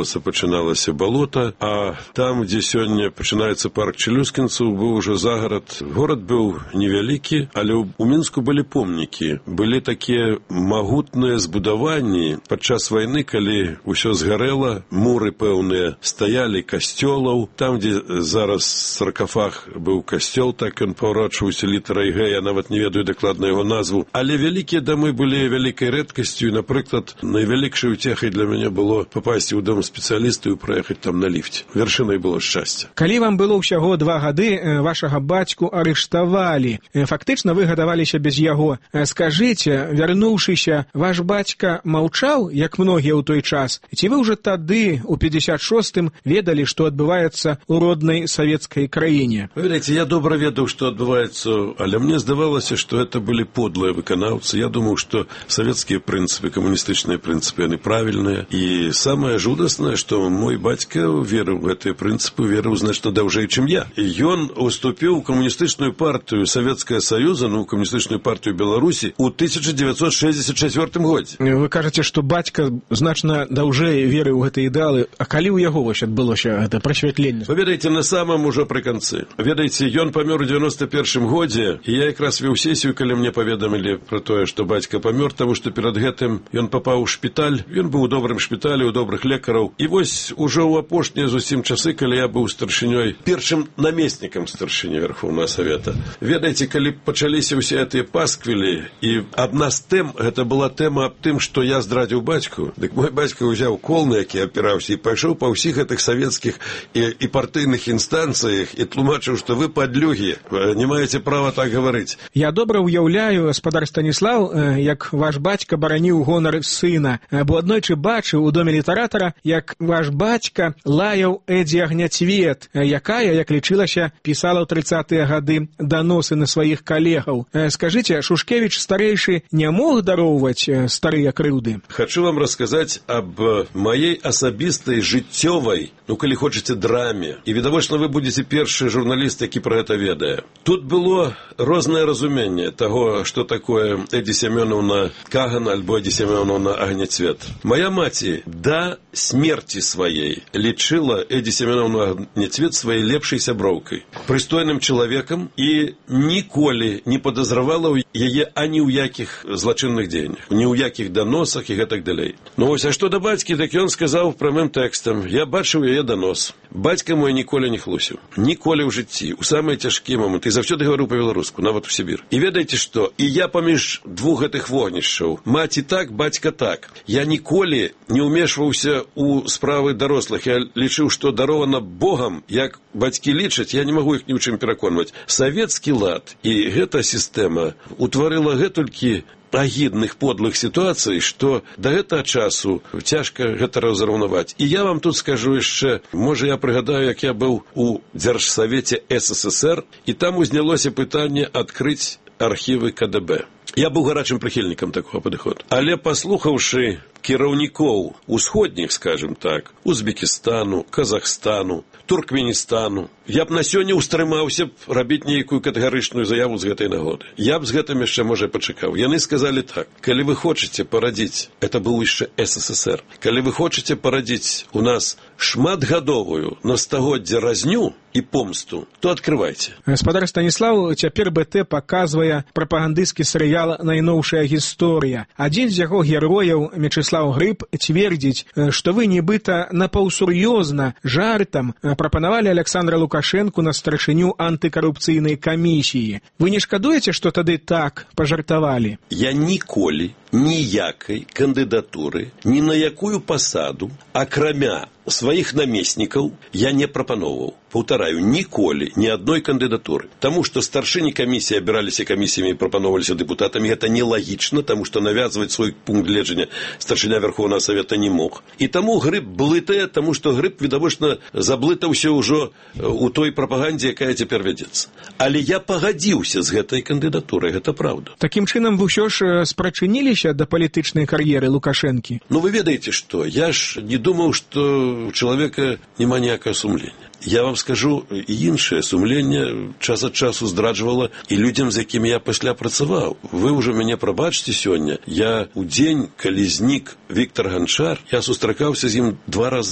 пачыналася балота, а там, дзе сёння пачынаецца парк Челюскінцаў, быў ужо загарад. Горад быў невялікі, але ў Мінску былі помнікі. Былі такія магутныя збудаванні падчас вайны, калі ўсё згарэла, муры пэўныя стаялі касцёлаў. Там, дзе зараз саркафаг быў касцёл, так ён паўрачваўся літарай Г, я нават не ведаю дакладна яго назву. Але вялікія дамы былі вялікай рэдкасцю, і, напрыклад, найвялікшай уцехай для мяне было папасці ў дом спецыяліста і праехаць там на ліфце. Вяршынай было шчасце. Калі вам было ўсяго два гады, вашага бацьку арыштавалі. Фактычна вы гадаваліся без яго. Скажыце, вярнуўшыся, ваш бацька маўчаў, як многія ў той час? Ці вы ўжо тады, у пятьдесят шостым, ведалі, што адбываецца ў роднай савецкай краіне? Ведаеце, я добра ведаў, што адбываецца, але мне здавалася, што это былі подлыя выканаўцы. Я думаў, што савецкія прынцыпы, камуністычныя прынцыпы, яны правільныя. І самае жудаснае, што мой бацька верыў у гэтыя прынцыпы, верыў значна даўжэй, чым я. І ён уступіў у камуністычную партыю Савецкая Саюза, ну, камуністычную партыю Беларусі ў тысяча девятьсот шестьдесят четвёртым годзе. Вы кажаце, што бацька значна даўжэй верыў у гэтыя ідэалы. А калі ў яго вось адбылося гэта прасвятленне? Вы ведаеце, на самом ужо пры канцы. Ведаеце, ён памёр у девяносто первым годзе, і я якраз веў сесію, калі мне паведамілі пра тое, што бацька памёр, таму што перад гэтым ён папаў у шпіталь. Ён быў у добрым шпіталі, у добрых лекараў. І вось ужо ў апошнія зусім часы, калі я быў старшынёй, першым намеснікам старшыні Верховнага Савета. Ведаеце, калі пачаліся ўсе гэтыя пасквілі, і адна з тэм, гэта была тэма аб тым, што я здрадзіў бацьку, дык мой бацька ўзяў кол, на які апіраўся, і пайшоў па ўсіх гэтых савецкіх і, і партыйных інстанцыях і тлумачыў, што вы падлюгі, не маеце права так гаварыць. Я добра ўяўляю, гаспадар Станіслаў, як ваш бацька бараніў гонар сына, бо аднойчы бачыў у доме літаратара, як ваш бацька лаяў Эдзі Агняцвет, якая, як лічылася, пісала ў трыццатыя гады даносы на сваіх калегаў. Скажыце, Шушкевіч старэйшы не мог дароўваць старыя крыўды? Хачу вам расказаць аб маей асабістай жыццёвай, ну, калі хочаце, драме. І, відавочна, вы будзеце першы журналіст, які пра гэта ведае. Тут было рознае разуменне таго, што такое Эдзі Семёнаўна Каган альбо Эдзі Семёнаўна Агняцвет. Моя маці да смерці сваей лічыла Эдзі Семёнаўну Агняцвет сваей лепшай сяброўкай, прыстойным чалавекам, і ніколі не падазравала яе ані ў якіх злачынных дзеяннях, ні ў якіх даносах і гэтак далей. Ну вось, а што да бацькі, так ён сказаў прамым тэкстам: я бачыў яе данос. Бацька мой ніколі не хлусіў. Ніколі ў жыцці, у самыя цяжкія моманты, і заўсёды гаварыў па-беларуску, нават у Сібір. І ведаеце што? І я паміж двух гэтых вогнішчаў, маці так, бацька так. Я ніколі не ўмешваўся ў справы дарослых. Я лічыў, што дарована Богам, як бацькі лічаць, я не магу іх ні ў чым пераконваць. Савецкі лад і гэта сістэма утварыла гэтулькі агідных подлых сітуацый, што да гэтага часу цяжка гэта разраўнаваць. І я вам тут скажу яшчэ, можа, я прыгадаю, як я быў у Дзяржсавеце эс эс эс эр, і там узнялося пытанне адкрыць архівы ка дэ бэ. Я быў гарачым прыхільнікам такога падыходу. Але паслухаўшы кіраўнікоў усходніх, скажем так, Узбекістану, Казахстану, Туркменістану, я б на сёння ўстрымаўся б рабіць нейкую катэгарычную заяву з гэтай нагоды. Я б з гэтым яшчэ, можа, пачакаў. Яны сказалі так: калі вы хочаце парадзіць, это быў яшчэ эс эс эс эр, калі вы хочаце парадзіць у нас шматгадовую на стагоддзя разню і помсту, то адкрывайце. Гаспадар Станіслаў, цяпер бэ тэ паказвае прапагандысцкі серыял «Найноўшая гісторыя». Адзін з яго герояў, Мячыслаў Грыб, цвердзіць, што вы нібыта напаўсур'ёзна, жартам прапанавалі Аляксандра Лукашэнку на старшыню антыкарупцыйнай камісіі. Вы не шкадуеце, што тады так пажартавалі? Я ніколі ніякай кандыдатуры, ні на якую пасаду, акрамя сваіх намеснікаў, я не прапаноўваў. Паўтараю, ніколі ні адной кандыдатуры. Таму што старшыні камісіі абіраліся камісіямі і прапаноўваліся дэпутатамі, гэта нелагічна, таму што навязваць свой пункт гледжання старшыня Верховнага Савета не мог. І таму Грыб блытае, таму што Грыб, відавочна, заблытаўся ўжо у той прапагандзе, якая цяпер вядзецца. Але я пагадзіўся з гэтай кандыдатурай, гэта праўда. Такім чынам вы ўсё ж спрачыніліся да палітычнай кар'еры Лукашэнкі? Ну, вы ведаеце што, я ж не думаў, што у чалавека няма ніякае сумлення. Я вам скажу, і іншае сумленне час ад часу здраджвала і людзям, з якімі я пасля працаваў. Вы ўжо мяне прабачце сёння. Я ў дзень, калі знік Віктар Ганчар, я сустракаўся з ім два разы.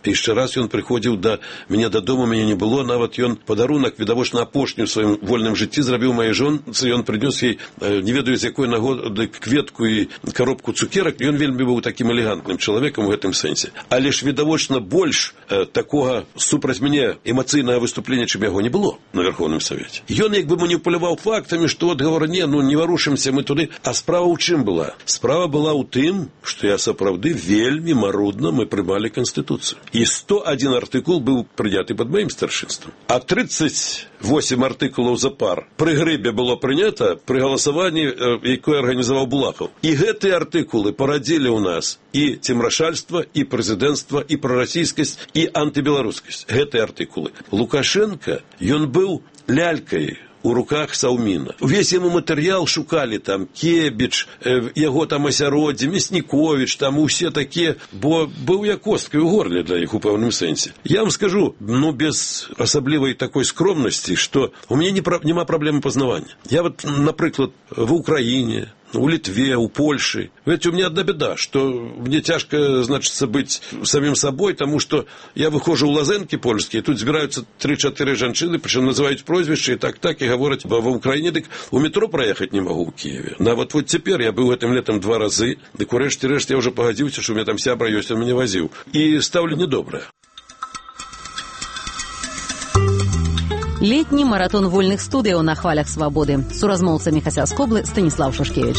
яшчэ раз ён прыходзіў да мяне дадому, мяне не было, нават ён падарунак відавочна апошнюю сваім вольным жыцці зрабіў маёй жонцы, ён прынёс ёй не ведаю з якой нагоды кветку і коробку цукерак. Ён вельмі быў такім элегантным чалавекам у гэтым сэнсе. Але ж відавочна больш э, такога супраць мяне эмацыйнага выступлення, чым яго не было на Верховным Савеце. Ён як бы маніпуляваў фактамі, што от гавара, не, ну не варушымся мы туды. А справа ў чым была? Справа была ў тым, што я сапраўды вельмі марудна мы прымалі Канстытуцыю. І сто адзін артыкул быў прыняты пад маім старшынствам. А тридцать восемь артыкулаў запар пры грыбе было прынята пры галасаванні, якое арганізаваў Булахаў. І гэтыя артыкулы парадзілі ў нас і цемрашальства, і прэзідэнцтва, і прарасійскасць, і антыбеларускасць. Гэтыя артыкулы. Лукашенко, ён быў лялькай у руках Саўміна. Увесь яму матэрыял шукалі там Кебіч, э, яго там асяроддзе, Мясніковіч, там усе такія, бо быў я косткай у горле для іх у пэўным сэнсе. Я вам скажу, ну без асаблівай такой скромнасці, што у мяне не пра, няма праблемы пазнавання. Я вот, напрыклад, в Украіне, у Литве, у Польши. Ведь у меня одна беда, что мне тяжко, значит, быть самим собой, потому что я выхожу у лазенки польские, тут збираются три-чатыры женщины, причем называют прозвище и так-так, и говорят, в Украине, так у метро проехать не могу в Киеве. Но вот, вот теперь я был этим летом два разы, так у решті-решті я уже погодился, что у меня там сябра есть, он меня возил. И ставлю недоброе. Летні маратон вольных студыяў на хвалях свабоды. Суразмоўцамі Хаця Скоблы Станіслаў Шушкевіч.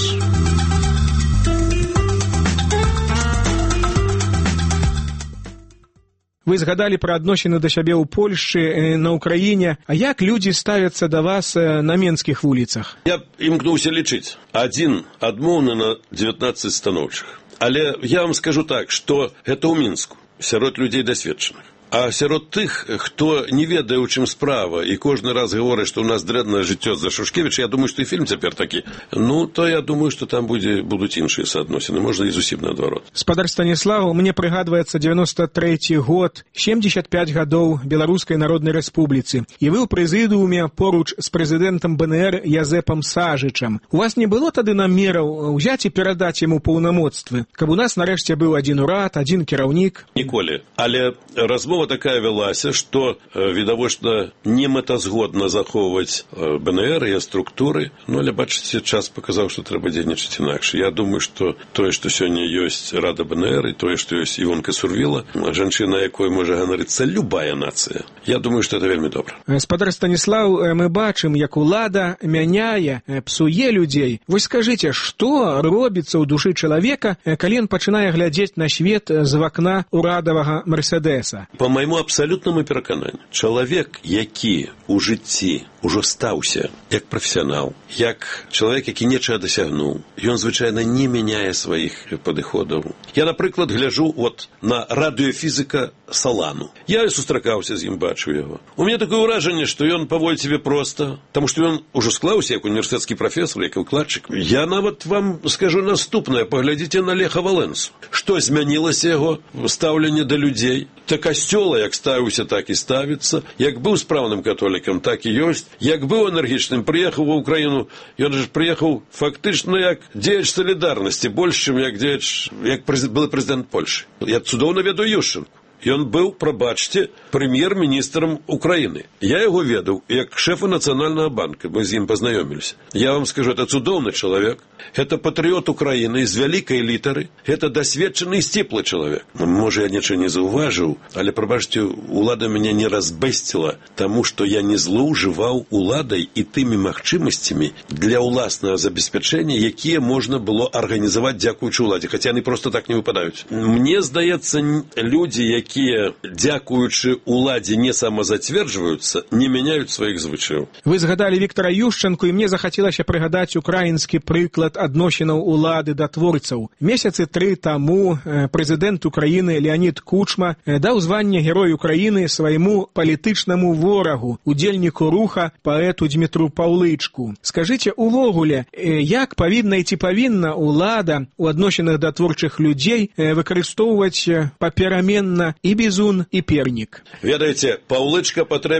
Вы згадалі пра адносіны да сябе ў Польшчы, на Ўкраіне. А як людзі ставяцца да вас на менскіх вуліцах? Я імкнуўся лічыць. Адзін адмоўны на дзевятнаццаць станоўчых. Але я вам скажу так, што гэта ў Мінску, сярод людзей дасведчаных. А сярод тых, хто не ведае, у чым справа, і кожны раз гаворыць, што ў нас дрэннае жыццё за Шушкевіча, я думаю, што і фільм цяпер такі. Ну, то я думаю, што там будзе, будуць іншыя суадносіны, можна і зусім наадварот. Спадар Станіслаў, мне прыгадваецца дзевяносто трэці год, семьдесят пять гадоў Беларускай Народнай Рэспубліцы, і вы ў прэзідыуме поруч з прэзідэнтам бэ эн эр Язэпам Сажычам. У вас не было тады намераў узяць і перадаць яму паўнамоцтвы, каб у нас нарэшце быў адзін урад, адзін кіраўнік? Ніколі. Але размова такая вялася, што відавочна немэтазгодна захоўваць бэ эн эр і структуры, ну, але, бачыце, час паказаў, што трэба дзейнічаць інакш. Я думаю, што тое, што сёння ёсць Рада бэ эн эр, і тое, што ёсць Івонка Сурвіла, жанчына, якой можа ганарыцца любая нацыя, я думаю, што это вельмі добра. Спадар Станіслаў, мы бачым, як улада мяняе, псуе людзей. Вось скажыце, што робіцца ў душы чалавека, калі ён пачынае глядзець на свет з вакна урадавага Мерседеса? По майму абсалютнаму перакананню, чалавек, які у жыцці ўжо стаўся як прафесіянал, як чалавек, які нечага дасягнуў, ён звычайна не мяняе сваіх падыходаў. Я, напрыклад, гляджу вот на радыёфізіка Салану. Я сустракаўся з ім, бачу яго. У мяне такое ўражанне, што ён паводзіць сябе проста, таму што ён ужо склаўся як універсітэцкі прафесор, як выкладчык. Я нават вам скажу наступнае, паглядзіце на Леха Валенсу. Што змянілася яго стаўленне да людзей? Да касцёла як ставіўся, так і ставіцца. Як быў спраўным католікам, так і ёсць. Як быў энергічным, прыехаў ва Ўкраіну, ён ж прыехаў фактычна як дзеяч салідарнасці, больш, чым як дзеяч, як был прэзідэнт Польшы. Я цудоўна ведаю Ющенку. Ён быў, прабачце, прэм'ер-міністрам Украіны. Я яго ведаў як шэфа Нацыянальнага банка, мы з ім пазнаёміліся. Я вам скажу, это цудоўны чалавек, это патрыёт Украіны з вялікай літары, это дасведчаны і сціплы чалавек. Можа, я нічого не заўважыў, але, прабачце, улада мяне не разбэсціла, таму што я не злоўжываў уладай і тымі магчымасцямі для ўласнага забеспячэння, якія можна было арганізаваць дзякуючы уладзе, хаця яны проста так не выпадаюць. Мне здаецца, людзі, якія якія, дзякуючы уладзе, не самазацверджваюцца, не мяняюць сваіх звычаяў. Вы згадалі Віктара Ющенку, і мне захацелася прыгадаць украінскі прыклад адносінаў улады да творцаў. Месяцы тры таму прэзідэнт Украіны Леонід Кучма даў званне Герой Украіны свайму палітычнаму ворагу, удзельніку руха, паэту Дмітру Паўлычку. Скажыце, увогуле, як павінна і ці павінна улада у адносінах да творчых людзей выкарыстоўваць папераменна і бізун, і пернік? Ведаеце, Паўлычка патрэбен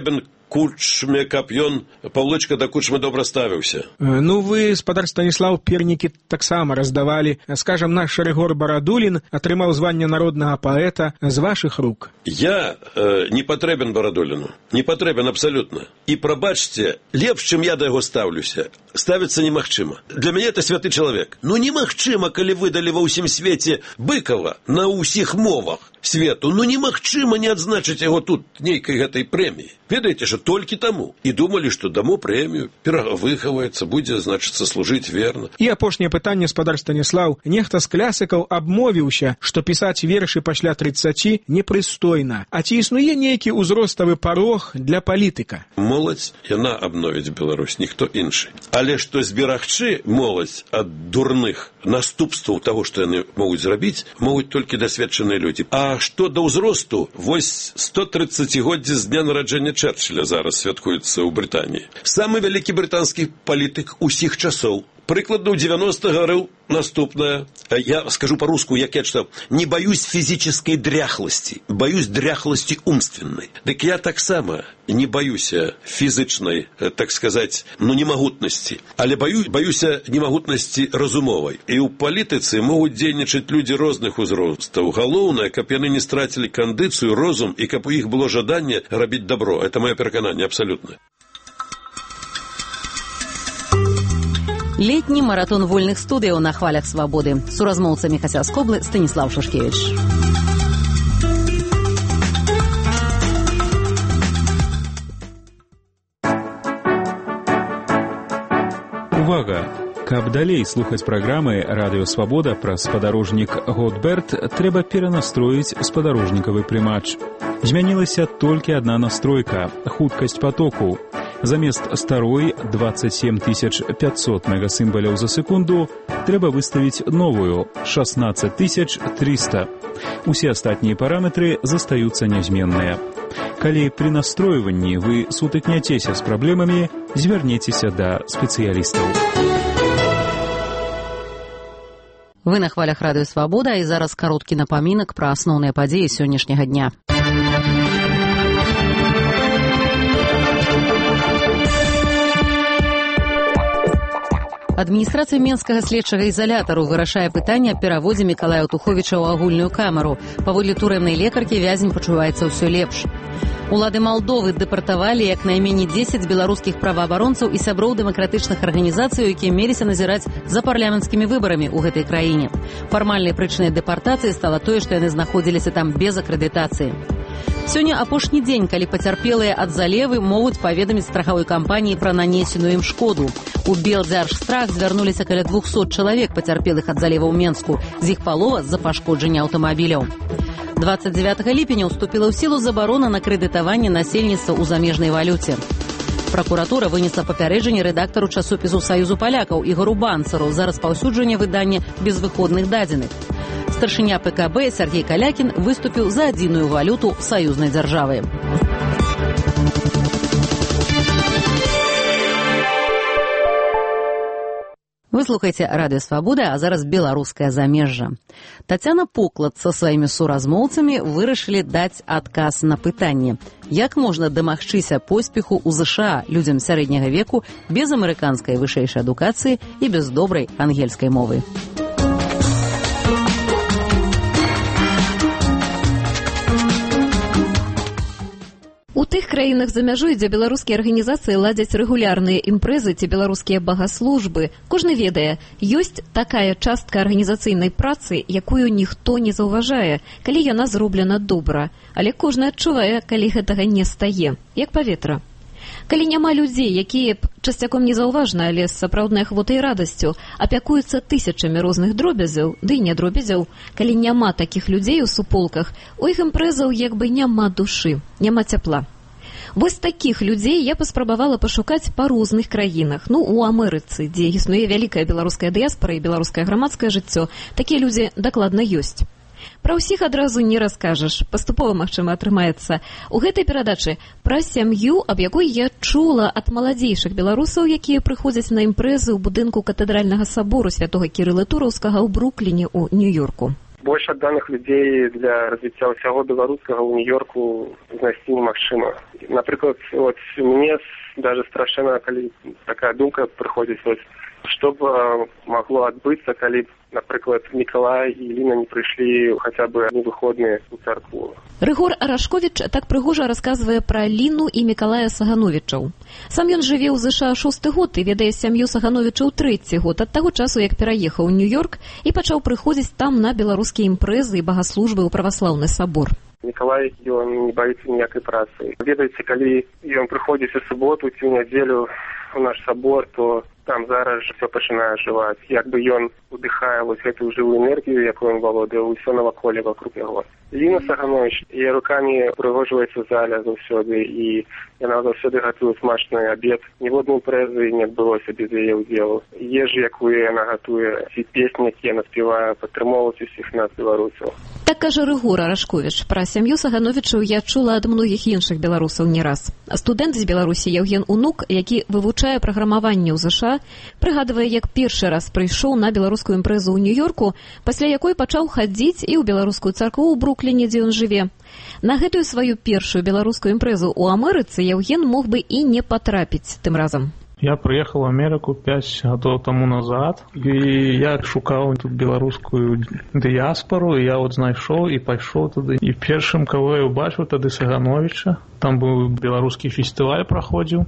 кучме, каб ён, Паўлычка да кучмы добра ставіўся. Ну, вы, спадар Станіслаў, пернікі таксама раздавалі. Скажам, наш Рыгор Барадулін атрымаў званне народнага паэта з вашых рук. Я э, не патрэбен Барадуліну. Не патрэбен абсалютна. І, прабачце, лепш, чым я да яго ставлюся, ставіцца немагчыма. Для мяне это святы чалавек. Ну, немагчыма, калі выдалі ва ўсім свеце Быкова на ўсіх мовах свету. Ну, немагчыма не адзначыць яго тут нейкай гэтай прэміі. Ведаеце, що толькі таму. І думалі, што даму прэмію, перавыхаваецца, будзе, значыцца, служыць верна. І апошняе пытанне, спадар Станіслаў. Нехта з клясыкаў абмовіўся, што пісаць вершы пасля трыццаці непрыстойна. А ці існуе нейкі ўзроставы парог для палітыка? Моладзь, яна абновіць Беларусь, ніхто іншы. Але што зберагчы моладзь ад дурных наступстваў таго, што яны могуць зрабіць, могуць толькі дасведчаныя людзі. А што да ўзросту, вось сто трыццацігоддзе з дня нараджэння Чэрчыля зараз святкуецца ў Брытаніі. Самы вялікі брытанскі палітык усіх часоў. Прыкладна ў дзевяностых гаварыў наступнае. Я скажу по-руску, як я читал. Не боюсь физической дряхлости, боюсь дряхлости умственной. Так я так само не боюсь физичной, так сказать, ну, немагутности, але боюсь, боюсь немагутности разумовой. И у палітыцы могут дзейнічаць люди розных узростаў. Галоўнае, каб яны не стратили кондицию, розум, и каб у их было жаданне рабіць добро. Это мое переконание абсолютно. Летні маратон вольных студыяў на хвалях свабоды. Суразмоўцамі Хаця Скоблы Станіслаў Шашкевіч. Увага! Каб далей слухаць праграмы «Радыё Свабода» пра спадарожнік Готберт, трэба перанастроіць спадарожнікавы прымач. Змянілася толькі адна настройка – хуткасць патоку. Замест старой двадцать семь тысяч пятьсот мегасімбаляў за секунду трэба выставіць новую шестнадцать тысяч триста. Усе астатнія параметры застаюцца нязменныя. Калі пры настройванні вы сутыкняцеся з праблемамі, звярніцеся да спецыялістаў. Вы на хвалях Радыё Свабода, і зараз кароткі напамінак пра асноўныя падзеі сённяшняга дня. Адміністрацыя Менскага следчага ізалятару вырашае пытанне аб пераводзе Мікалая Туховіча ў агульную камеру. Паводле турэмнай лекаркі вязень пачуваецца ўсё лепш. Улады Малдовы дэпартавалі як найменей дзесяць беларускіх праваабаронцаў і сяброў дэмакратычных арганізацый, якія меліся назіраць за парламенцкімі выбарамі ў гэтай краіне. Фармальнай прычынай дэпартацыі стала тое, што яны знаходзіліся там без акрэдытацыі. Сёння апошні дзень, калі пацярпелыя ад залевы могуць паведаміць страхавой кампаніі пра нанесеную ім шкоду. У Белдзяржстрах звярнуліся каля двухсот чалавек пацярпелых ад залева ў Менску, з іх палова з-за пашкоджання аўтамабіляў. двадцать девятого ліпеня ўступіла ў сілу забарона на крэдытаванне насельніцтва ў замежнай валюце. Пракуратура вынесла папярэджанне рэдактару часопісу Саюзу палякаў Ігору Банцару за распаўсюджванне выдання безвыходных дадзеных. Старшыня пэ ка бэ Сергей Калякін выступіў за адзіную валюту саюзнай дзяржавы. Вы слухаеце Радыё Свабода, а зараз беларускае замежжа. Тацяна Поклад са сваімі суразмоўцамі вырашылі даць адказ на пытанне, як можна дамагчыся поспеху ў ЗША людзям сярэдняга веку без амерыканскай вышэйшай адукацыі і без добрай ангельскай мовы. У тых краінах за мяжой, дзе беларускія арганізацыі ладзяць рэгулярныя імпрэзы ці беларускія багаслужбы, кожны ведае, ёсць такая частка арганізацыйнай працы, якую ніхто не заўважае, калі яна зроблена добра, але кожны адчувае, калі гэтага не стае, як паветра. Калі няма людзей, якія б часцяком незаўважна, але з сапраўднай ахвотай і радасцю апякуюцца тысячамі розных дробязяў, ды і не дробязяў, калі няма такіх людзей у суполках, у іх імпрэзаў як бы няма душы, няма цяпла. Вось такіх людзей я паспрабавала пашукаць па розных краінах. Ну, у Амерыцы, дзе існуе вялікая беларуская дыяспара і беларускае грамадскае жыццё, такія людзі дакладна ёсць. Пра ўсіх адразу не раскажаш, паступова, магчыма, атрымаецца. У гэтай перадачы пра сям'ю, аб якой я чула ад маладзейшых беларусаў, якія прыходзяць на імпрэзы ў будынку катэдральнага сабору святога Кірыла Тураўскага ў Брукліне ў Нью-Йорку. больш адданых людзей для развіцця ўсяго беларускага ў Нью-Йорку знайсці немагчыма. Напрыклад, вот мне даже страшна, калі такая думка прыходзіць, вот, што б магло адбыцца, калі, напрыклад, Мікалай і Ліна не прыйшлі хаця бы адны выходныя ў царкву. Рыгор Арашковіч так прыгожа расказвае пра Ліну і Мікалая Сагановічаў. Сам ён жыве ў ЗША шосты год і ведае сям'ю Сагановічаў трэці год ад таго часу, як пераехаў у Нью-Йорк і пачаў прыходзіць там на беларускія імпрэзы і багаслужбы ў праваслаўны сабор. Мікалай, ён не баіцца ніякай працы. Ведаеце, калі ён прыходзіць у суботу ці ў нядзелю у наш сабор, то там зараз все пачынае жываць. Як бы ён удыхае вось гэтую жывую энергію, якую ён валодае, ўсё наваколе вокруг яго. Ліна Саганович, яе рукамі прыгожваецца заля заўсёды, і яна заўсёды гатуе смачны абед. Ніводнай імпрэзы не адбылося без яе ўдзелу. Ежы, якую яна гатуе, ці песні, якія яна спявае, падтрымоўваюць усіх нас, беларусаў. Так кажа Рыгор Арашковіч. Пра сям'ю Сагановічаў я чула ад многіх іншых беларусаў не раз. Студэнт з Беларусі Яўген Унук, які вывучае праграмаванне ў ЗША, прыгадвае, як першы раз прыйшоў на беларускую імпрэзу ў Нью-Йорку, пасля якой пачаў хадзіць і ў беларускую царкву ў Брукліне, дзе ён жыве. На гэтую сваю першую беларускую імпрэзу ў Амерыцы Яўген мог бы і не патрапіць тым разам. Я приехал в Америку пять годов тому назад, и я шукал тут белорусскую диаспору, и я вот знайшов и пошел туда. И первым, кого я убачил, тогда Сагановича. Там был белорусский фестиваль проходил.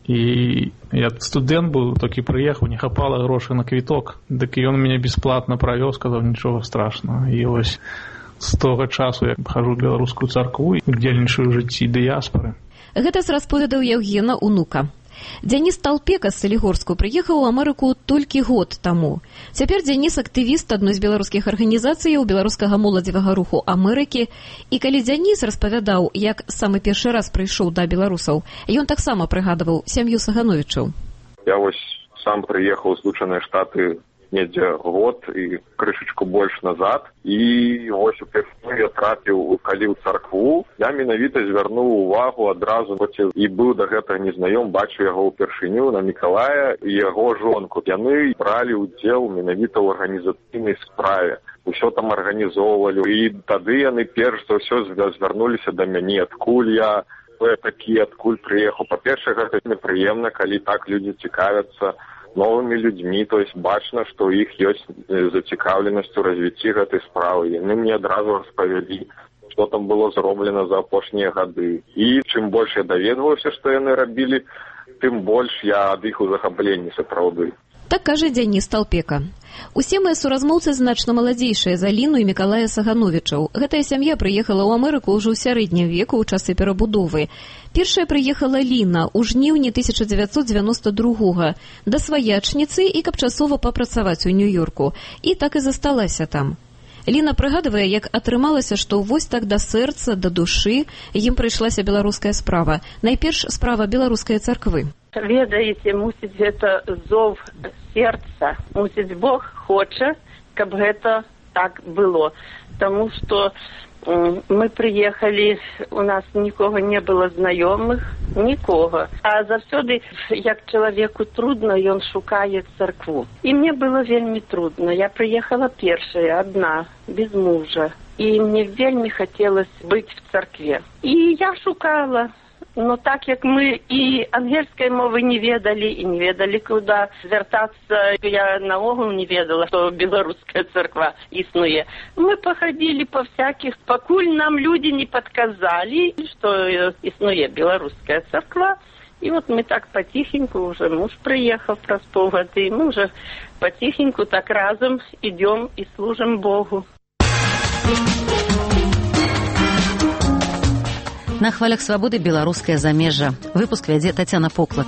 И я студент был, только приехал, не хапало грошей на квиток. Так и он меня бесплатно провел, сказал, ничего страшного. И вот с того часу я хожу в белорусскую церкву и удзельнічаю ў жыцці дыяспоры. Гэта з распавядаў Яўгена Унука. Дзяніс Талпека з Салігорску прыехаў у Амерыку толькі год таму. Цяпер Дзяніс актывіст адной з беларускіх арганізацыяў беларускага моладзевага руху Амерыкі. І калі Дзяніс распавядаў, як самы першы раз прыйшоў да беларусаў, ён таксама прыгадваў сям'ю Сагановічаў. Я вось сам прыехаў у Злучаныя Штаты недзе год і крышачку больш назад, і вось упершыню я трапіў, калі ў царкву, я менавіта звярнуў увагу адразу, хоць і быў да гэтага незнаём, бачу яго ўпершыню на Мікалая і яго жонку. Яны бралі ўдзел менавіта ў арганізацыйнай справе. Усё там арганізоўвалі, і тады яны перш за ўсё звярнуліся да мяне, адкуль я, хто я такі, адкуль прыехаў. Па-першае, гэта непрыемна, калі так людзі цікавяцца новымі людзьмі, то есть бачна, што ў іх ёсць зацікаўленасць у развіцці гэтай справы. Яны мне адразу распавялі, што там было зроблена за апошнія гады. І чым больш я даведваўся, што яны рабілі, тым больш я ад іх у захапленні сапраўды. Так кажа Дзяніс Талпека. Усе мае суразмоўцы значна маладзейшыя за Ліну і Мікалая Сагановічаў. Гэтая сям'я прыехала ў Амерыку ўжо ў сярэднім веку ў часы перабудовы. Першая прыехала Ліна ў жніўні тысяча дзевяцьсот дзевяноста другога да сваячніцы і каб часова папрацаваць у Нью-Йорку. І так і засталася там. Ліна прыгадвае, як атрымалася, што вось так да сэрца, да душы ім прыйшлася беларуская справа. Найперш справа беларускай царквы. Ведаеце, мусіць, гэта зов сердца. Мусіць, Бог хоча, каб гэта так было. Таму што мы прыехалі, у нас нікога не было знаёмых, нікога. А заўсёды, як чалавеку трудна, ён шукае царкву. І мне было вельмі трудна. Я прыехала першая, адна, без мужа. І мне вельмі хацелось быць в царкве. І я шукала. Но так як мы і ангельскай мовы не ведалі, і не ведалі, куди звяртацца, я наогул не ведала, што беларуская царква існуе. Мы пахадзілі па всякіх, пакуль нам людзі не падказалі, што існуе беларуская царква. І вот мы так паціхеньку, уже муж прыехаў праз паўгады, мы уже паціхеньку так разам ідём і служым Богу. На хвалях свабоды беларускае замежжа. Выпуск вядзе Тацяна Поклад.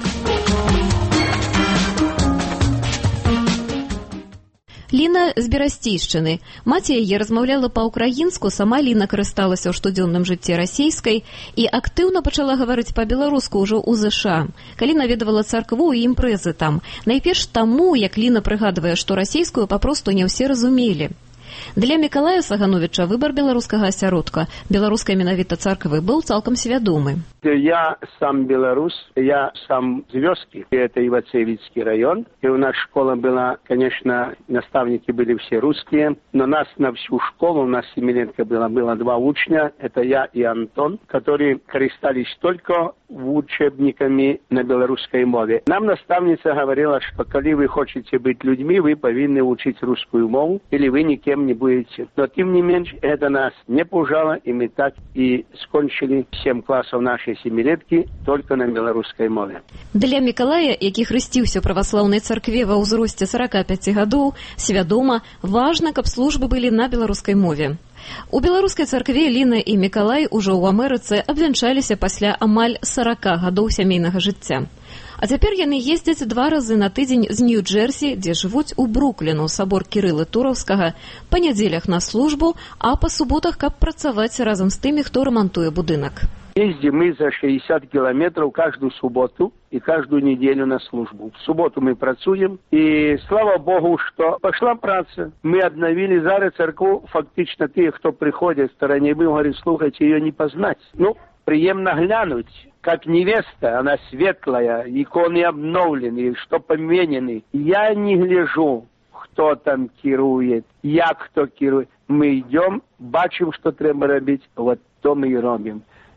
Ліна з Берасцейшчыны. Маці яе размаўляла па-ўкраінску, сама Ліна карысталася ў штодзённым жыцці расейскай і актыўна пачала гаварыць па-беларуску ўжо ў ЗША, калі наведавала царкву і імпрэзы там. Найперш таму, як Ліна прыгадвае, што расейскую папросту не ўсе разумелі. Для Мікалая Сагановіча выбар беларускага асяродка, беларускай менавіта царквы, быў цалкам свядомы. Я сам белорус, я сам с вёски, это Ивацевицкий район. И у нас школа была, конечно, наставники были все русские, но нас на всю школу, у нас семилетка была, было два учня, это я и Антон, которые користались только учебниками на белорусской мове. Нам наставница говорила, что когда вы хотите быть людьми, вы повинны учить русскую мову, или вы никем не будете. Но тем не менее, это нас не пужало, и мы так и скончили семь классов нашей семилетки только на беларускай мове. Для Мікалая, які хрысціўся ў праваслаўнай царкве ва ўзросце сорок пять гадоў, свядома, важна, каб службы былі на беларускай мове. У беларускай царкве Ліна і Мікалай ужо ў Амерыцы абвянчаліся пасля амаль сорок гадоў сямейнага жыцця. А цяпер яны ездзяць два разы на тыдзень з Нью-Джерсі, дзе жывуць у Брукліну, сабор Кірыла Тураўскага, па нядзелях на службу, а па суботах, каб працаваць разам з тымі, хто рамантуе будынак. Ездим мы за шестьдесят километров каждую субботу и каждую неделю на службу. В субботу мы працуем, и слава Богу, что пошла праца. Мы обновили зараз церкву, фактично те, кто приходит в стороне, мы говорим, слухайте, ее не познать. Ну, приемно глянуть, как невеста, она светлая, иконы обновлены, что поменены. Я не гляжу, кто там керует, я кто керует. Мы идем, бачим, что треба робить, вот то мы и робим.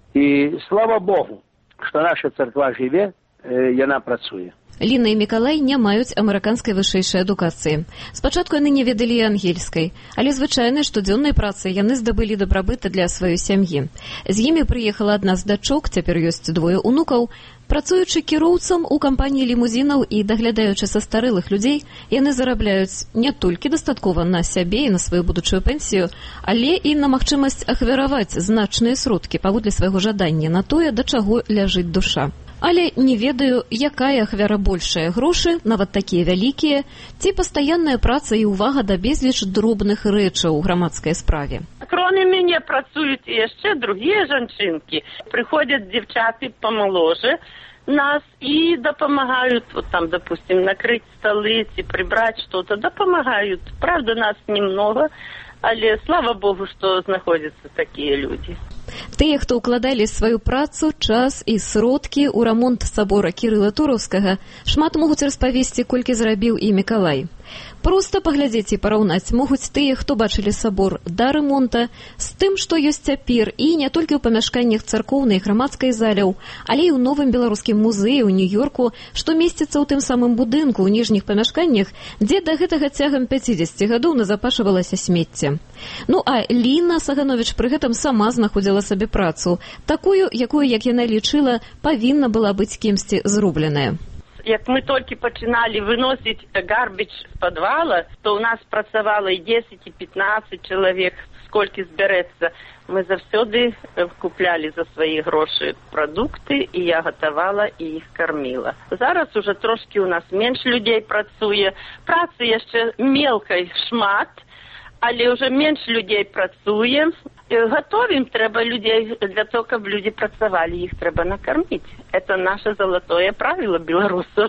І слава Богу, што наша царква жыве, яна працуе. Ліна і Мікалай не маюць амерыканскай вышэйшай адукацыі. Спачатку яны не ведалі ангельскай, але звычайнай штодзённай працай яны здабылі дабрабыта для сваёй сям'і. З імі прыехала адна з дачок, цяпер ёсць двое унукаў. Працуючы кіроўцам у кампаніі лімузінаў і даглядаючы са старылых людзей, яны зарабляюць не толькі дастаткова на сябе і на сваю будучую пенсію, але і на магчымасць ахвяраваць значныя сродкі паводле свайго жадання на тое, да чаго ляжыць душа. Але не ведаю, якая ахвяра большая, грошы, нават такія вялікія, ці пастаянная праца і ўвага да безліч дробных рэчаў у грамадскай справе. Кроме мяне працуюць яшчэ другія жанчынкі. Приходят девчаты помоложе нас и допомагают, вот там, допустим, накрыть столы, прибрать что-то, допомагают. Правда, нас немного, але слава Богу, что находятся такие люди. Тыя, хто ўкладалі сваю працу, час і сродкі ў рамонт сабора Кірыла Тураўскага, шмат могуць распавесці, колькі зрабіў і Мікалай. Проста паглядзець і параўнаць могуць тыя, хто бачылі сабор да ремонта, з тым, што ёсць цяпер, і не толькі ў памяшканнях царкоўнай і грамадскай заляў, але і ў новым беларускім музеі ў Нью-Йорку, што месціцца ў тым самым будынку ў ніжніх памяшканнях, дзе да гэтага цягам пяцідзесяці гадоў назапашвалася смецце. Ну а Ліна Сагановіч пры гэтым сама знаходзіла сабе працу, такую, якую, як яна лічыла, павінна была быць кімсьці зробленая. Як мы толькі пачыналі выносіць гарбіч з падвала, то ў нас працавала і дзесяць, і пятнаццаць чалавек, сколькі збярэцца. Мы заўсёды куплялі за свае грошы прадукты, і я гатавала і іх карміла. Зараз уже трошкі ў нас менш людзей працуе, працы яшчэ мелкай шмат, але ўжо менш людзей працуе. Готовим трэба людзей для того, каб людзі працавалі, іх трэба накарміць. Это наше залатое правило беларусаў.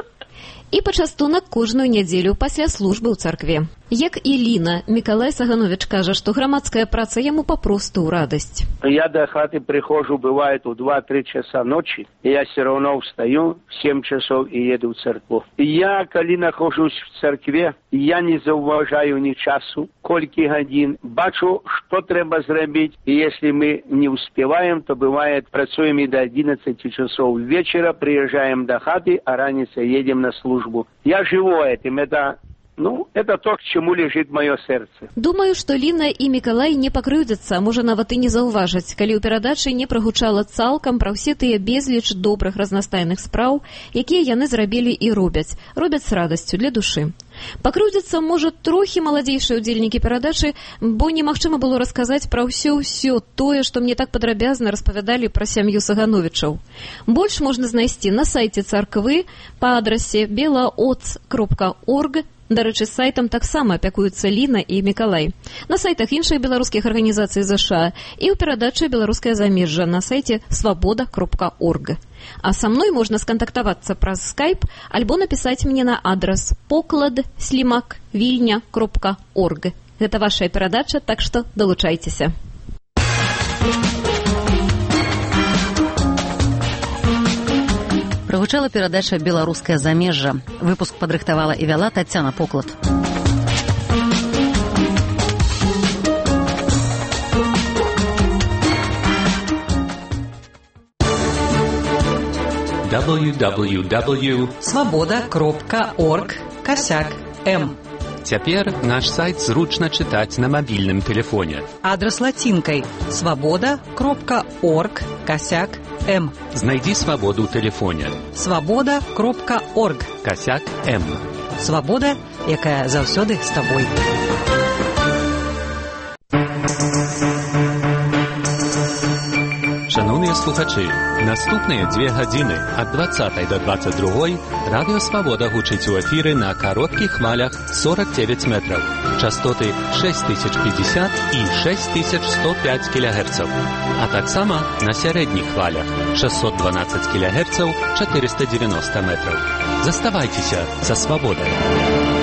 І пачастунак кожную нядзелю пасля службы ў царкве. Як і Ліна, Мікалай Сагановіч кажа, што грамадская праца яму папросту ў радасць. Я до хаты прихожу, бывает, у два-три часа ночи, и я все равно встаю в семь часов и еду в церковь. И я, коли нахожусь в церкве, я не зауважаю ни часу, колькі гадзін, бачу, что треба зробить, и если мы не успеваем, то бывает, працуем и до одиннадцати часов вечера, приезжаем до хаты, а раніцай едем на службу. Я живу этим, это... Ну, это то, к чему лежит мое сердце. Думаю, што Ліна і Мікалай не пакрыўдзяцца, можа нават і не заўважаць, калі ў перадачы не прагучала цалкам пра ўсе тыя безліч добрых разнастайных спраў, якія яны зрабілі і робяць, робяць з радасцю для душы. Пакрыўдзяцца, можа, трохі маладзейшыя ўдзельнікі перадачы, бо немагчыма было расказаць пра ўсё-ўсё тое, што мне так падрабязна распавядалі пра сям'ю Сагановічаў. Больш можна знайсці на сайце царквы па адрасе белаоц кропка орг. Дарэчы, з сайтам таксама апякуюцца Ліна і Мікалай. На сайтах іншых беларускіх арганізацый ЗША і ў перадачы «Беларускае замежжа» на сайце свабода кропка орг. А са мной можна скантактавацца праз скайп альбо напісаць мне на адрас поклад слімак вільня кропка орг. Гэта вашая перадача, так што далучайцеся. Прагучала перадача «Беларускае замежжа». Выпуск падрыхтавала і вяла Таццяна Поклад. дабл ю дабл ю дабл ю крапка свабода крапка орг касяк эм. Цяпер наш сайт зручна чытаць на мабільным тэлефоне. Адрас лацінкай свабода крапка орг касяк эм. Знайдзі свабоду ў тэлефоне. свабода крапка орг касяк эм. Свабода, якая заўсёды з табой. Шановныя слухачы, наступныя дзве гадзіны ад дваццатай да дваццаць другой Радыё Свабода гучыць у эфіры на кароткіх хвалях сорок девять метраў, частоты шесть тысяч пятьдесят і шесть тысяч сто пять кілогерцаў, а таксама на сярэдніх хвалях шестьсот двенадцать кілогерцаў, четыреста девяносто метраў. Заставайцеся са Свабодай.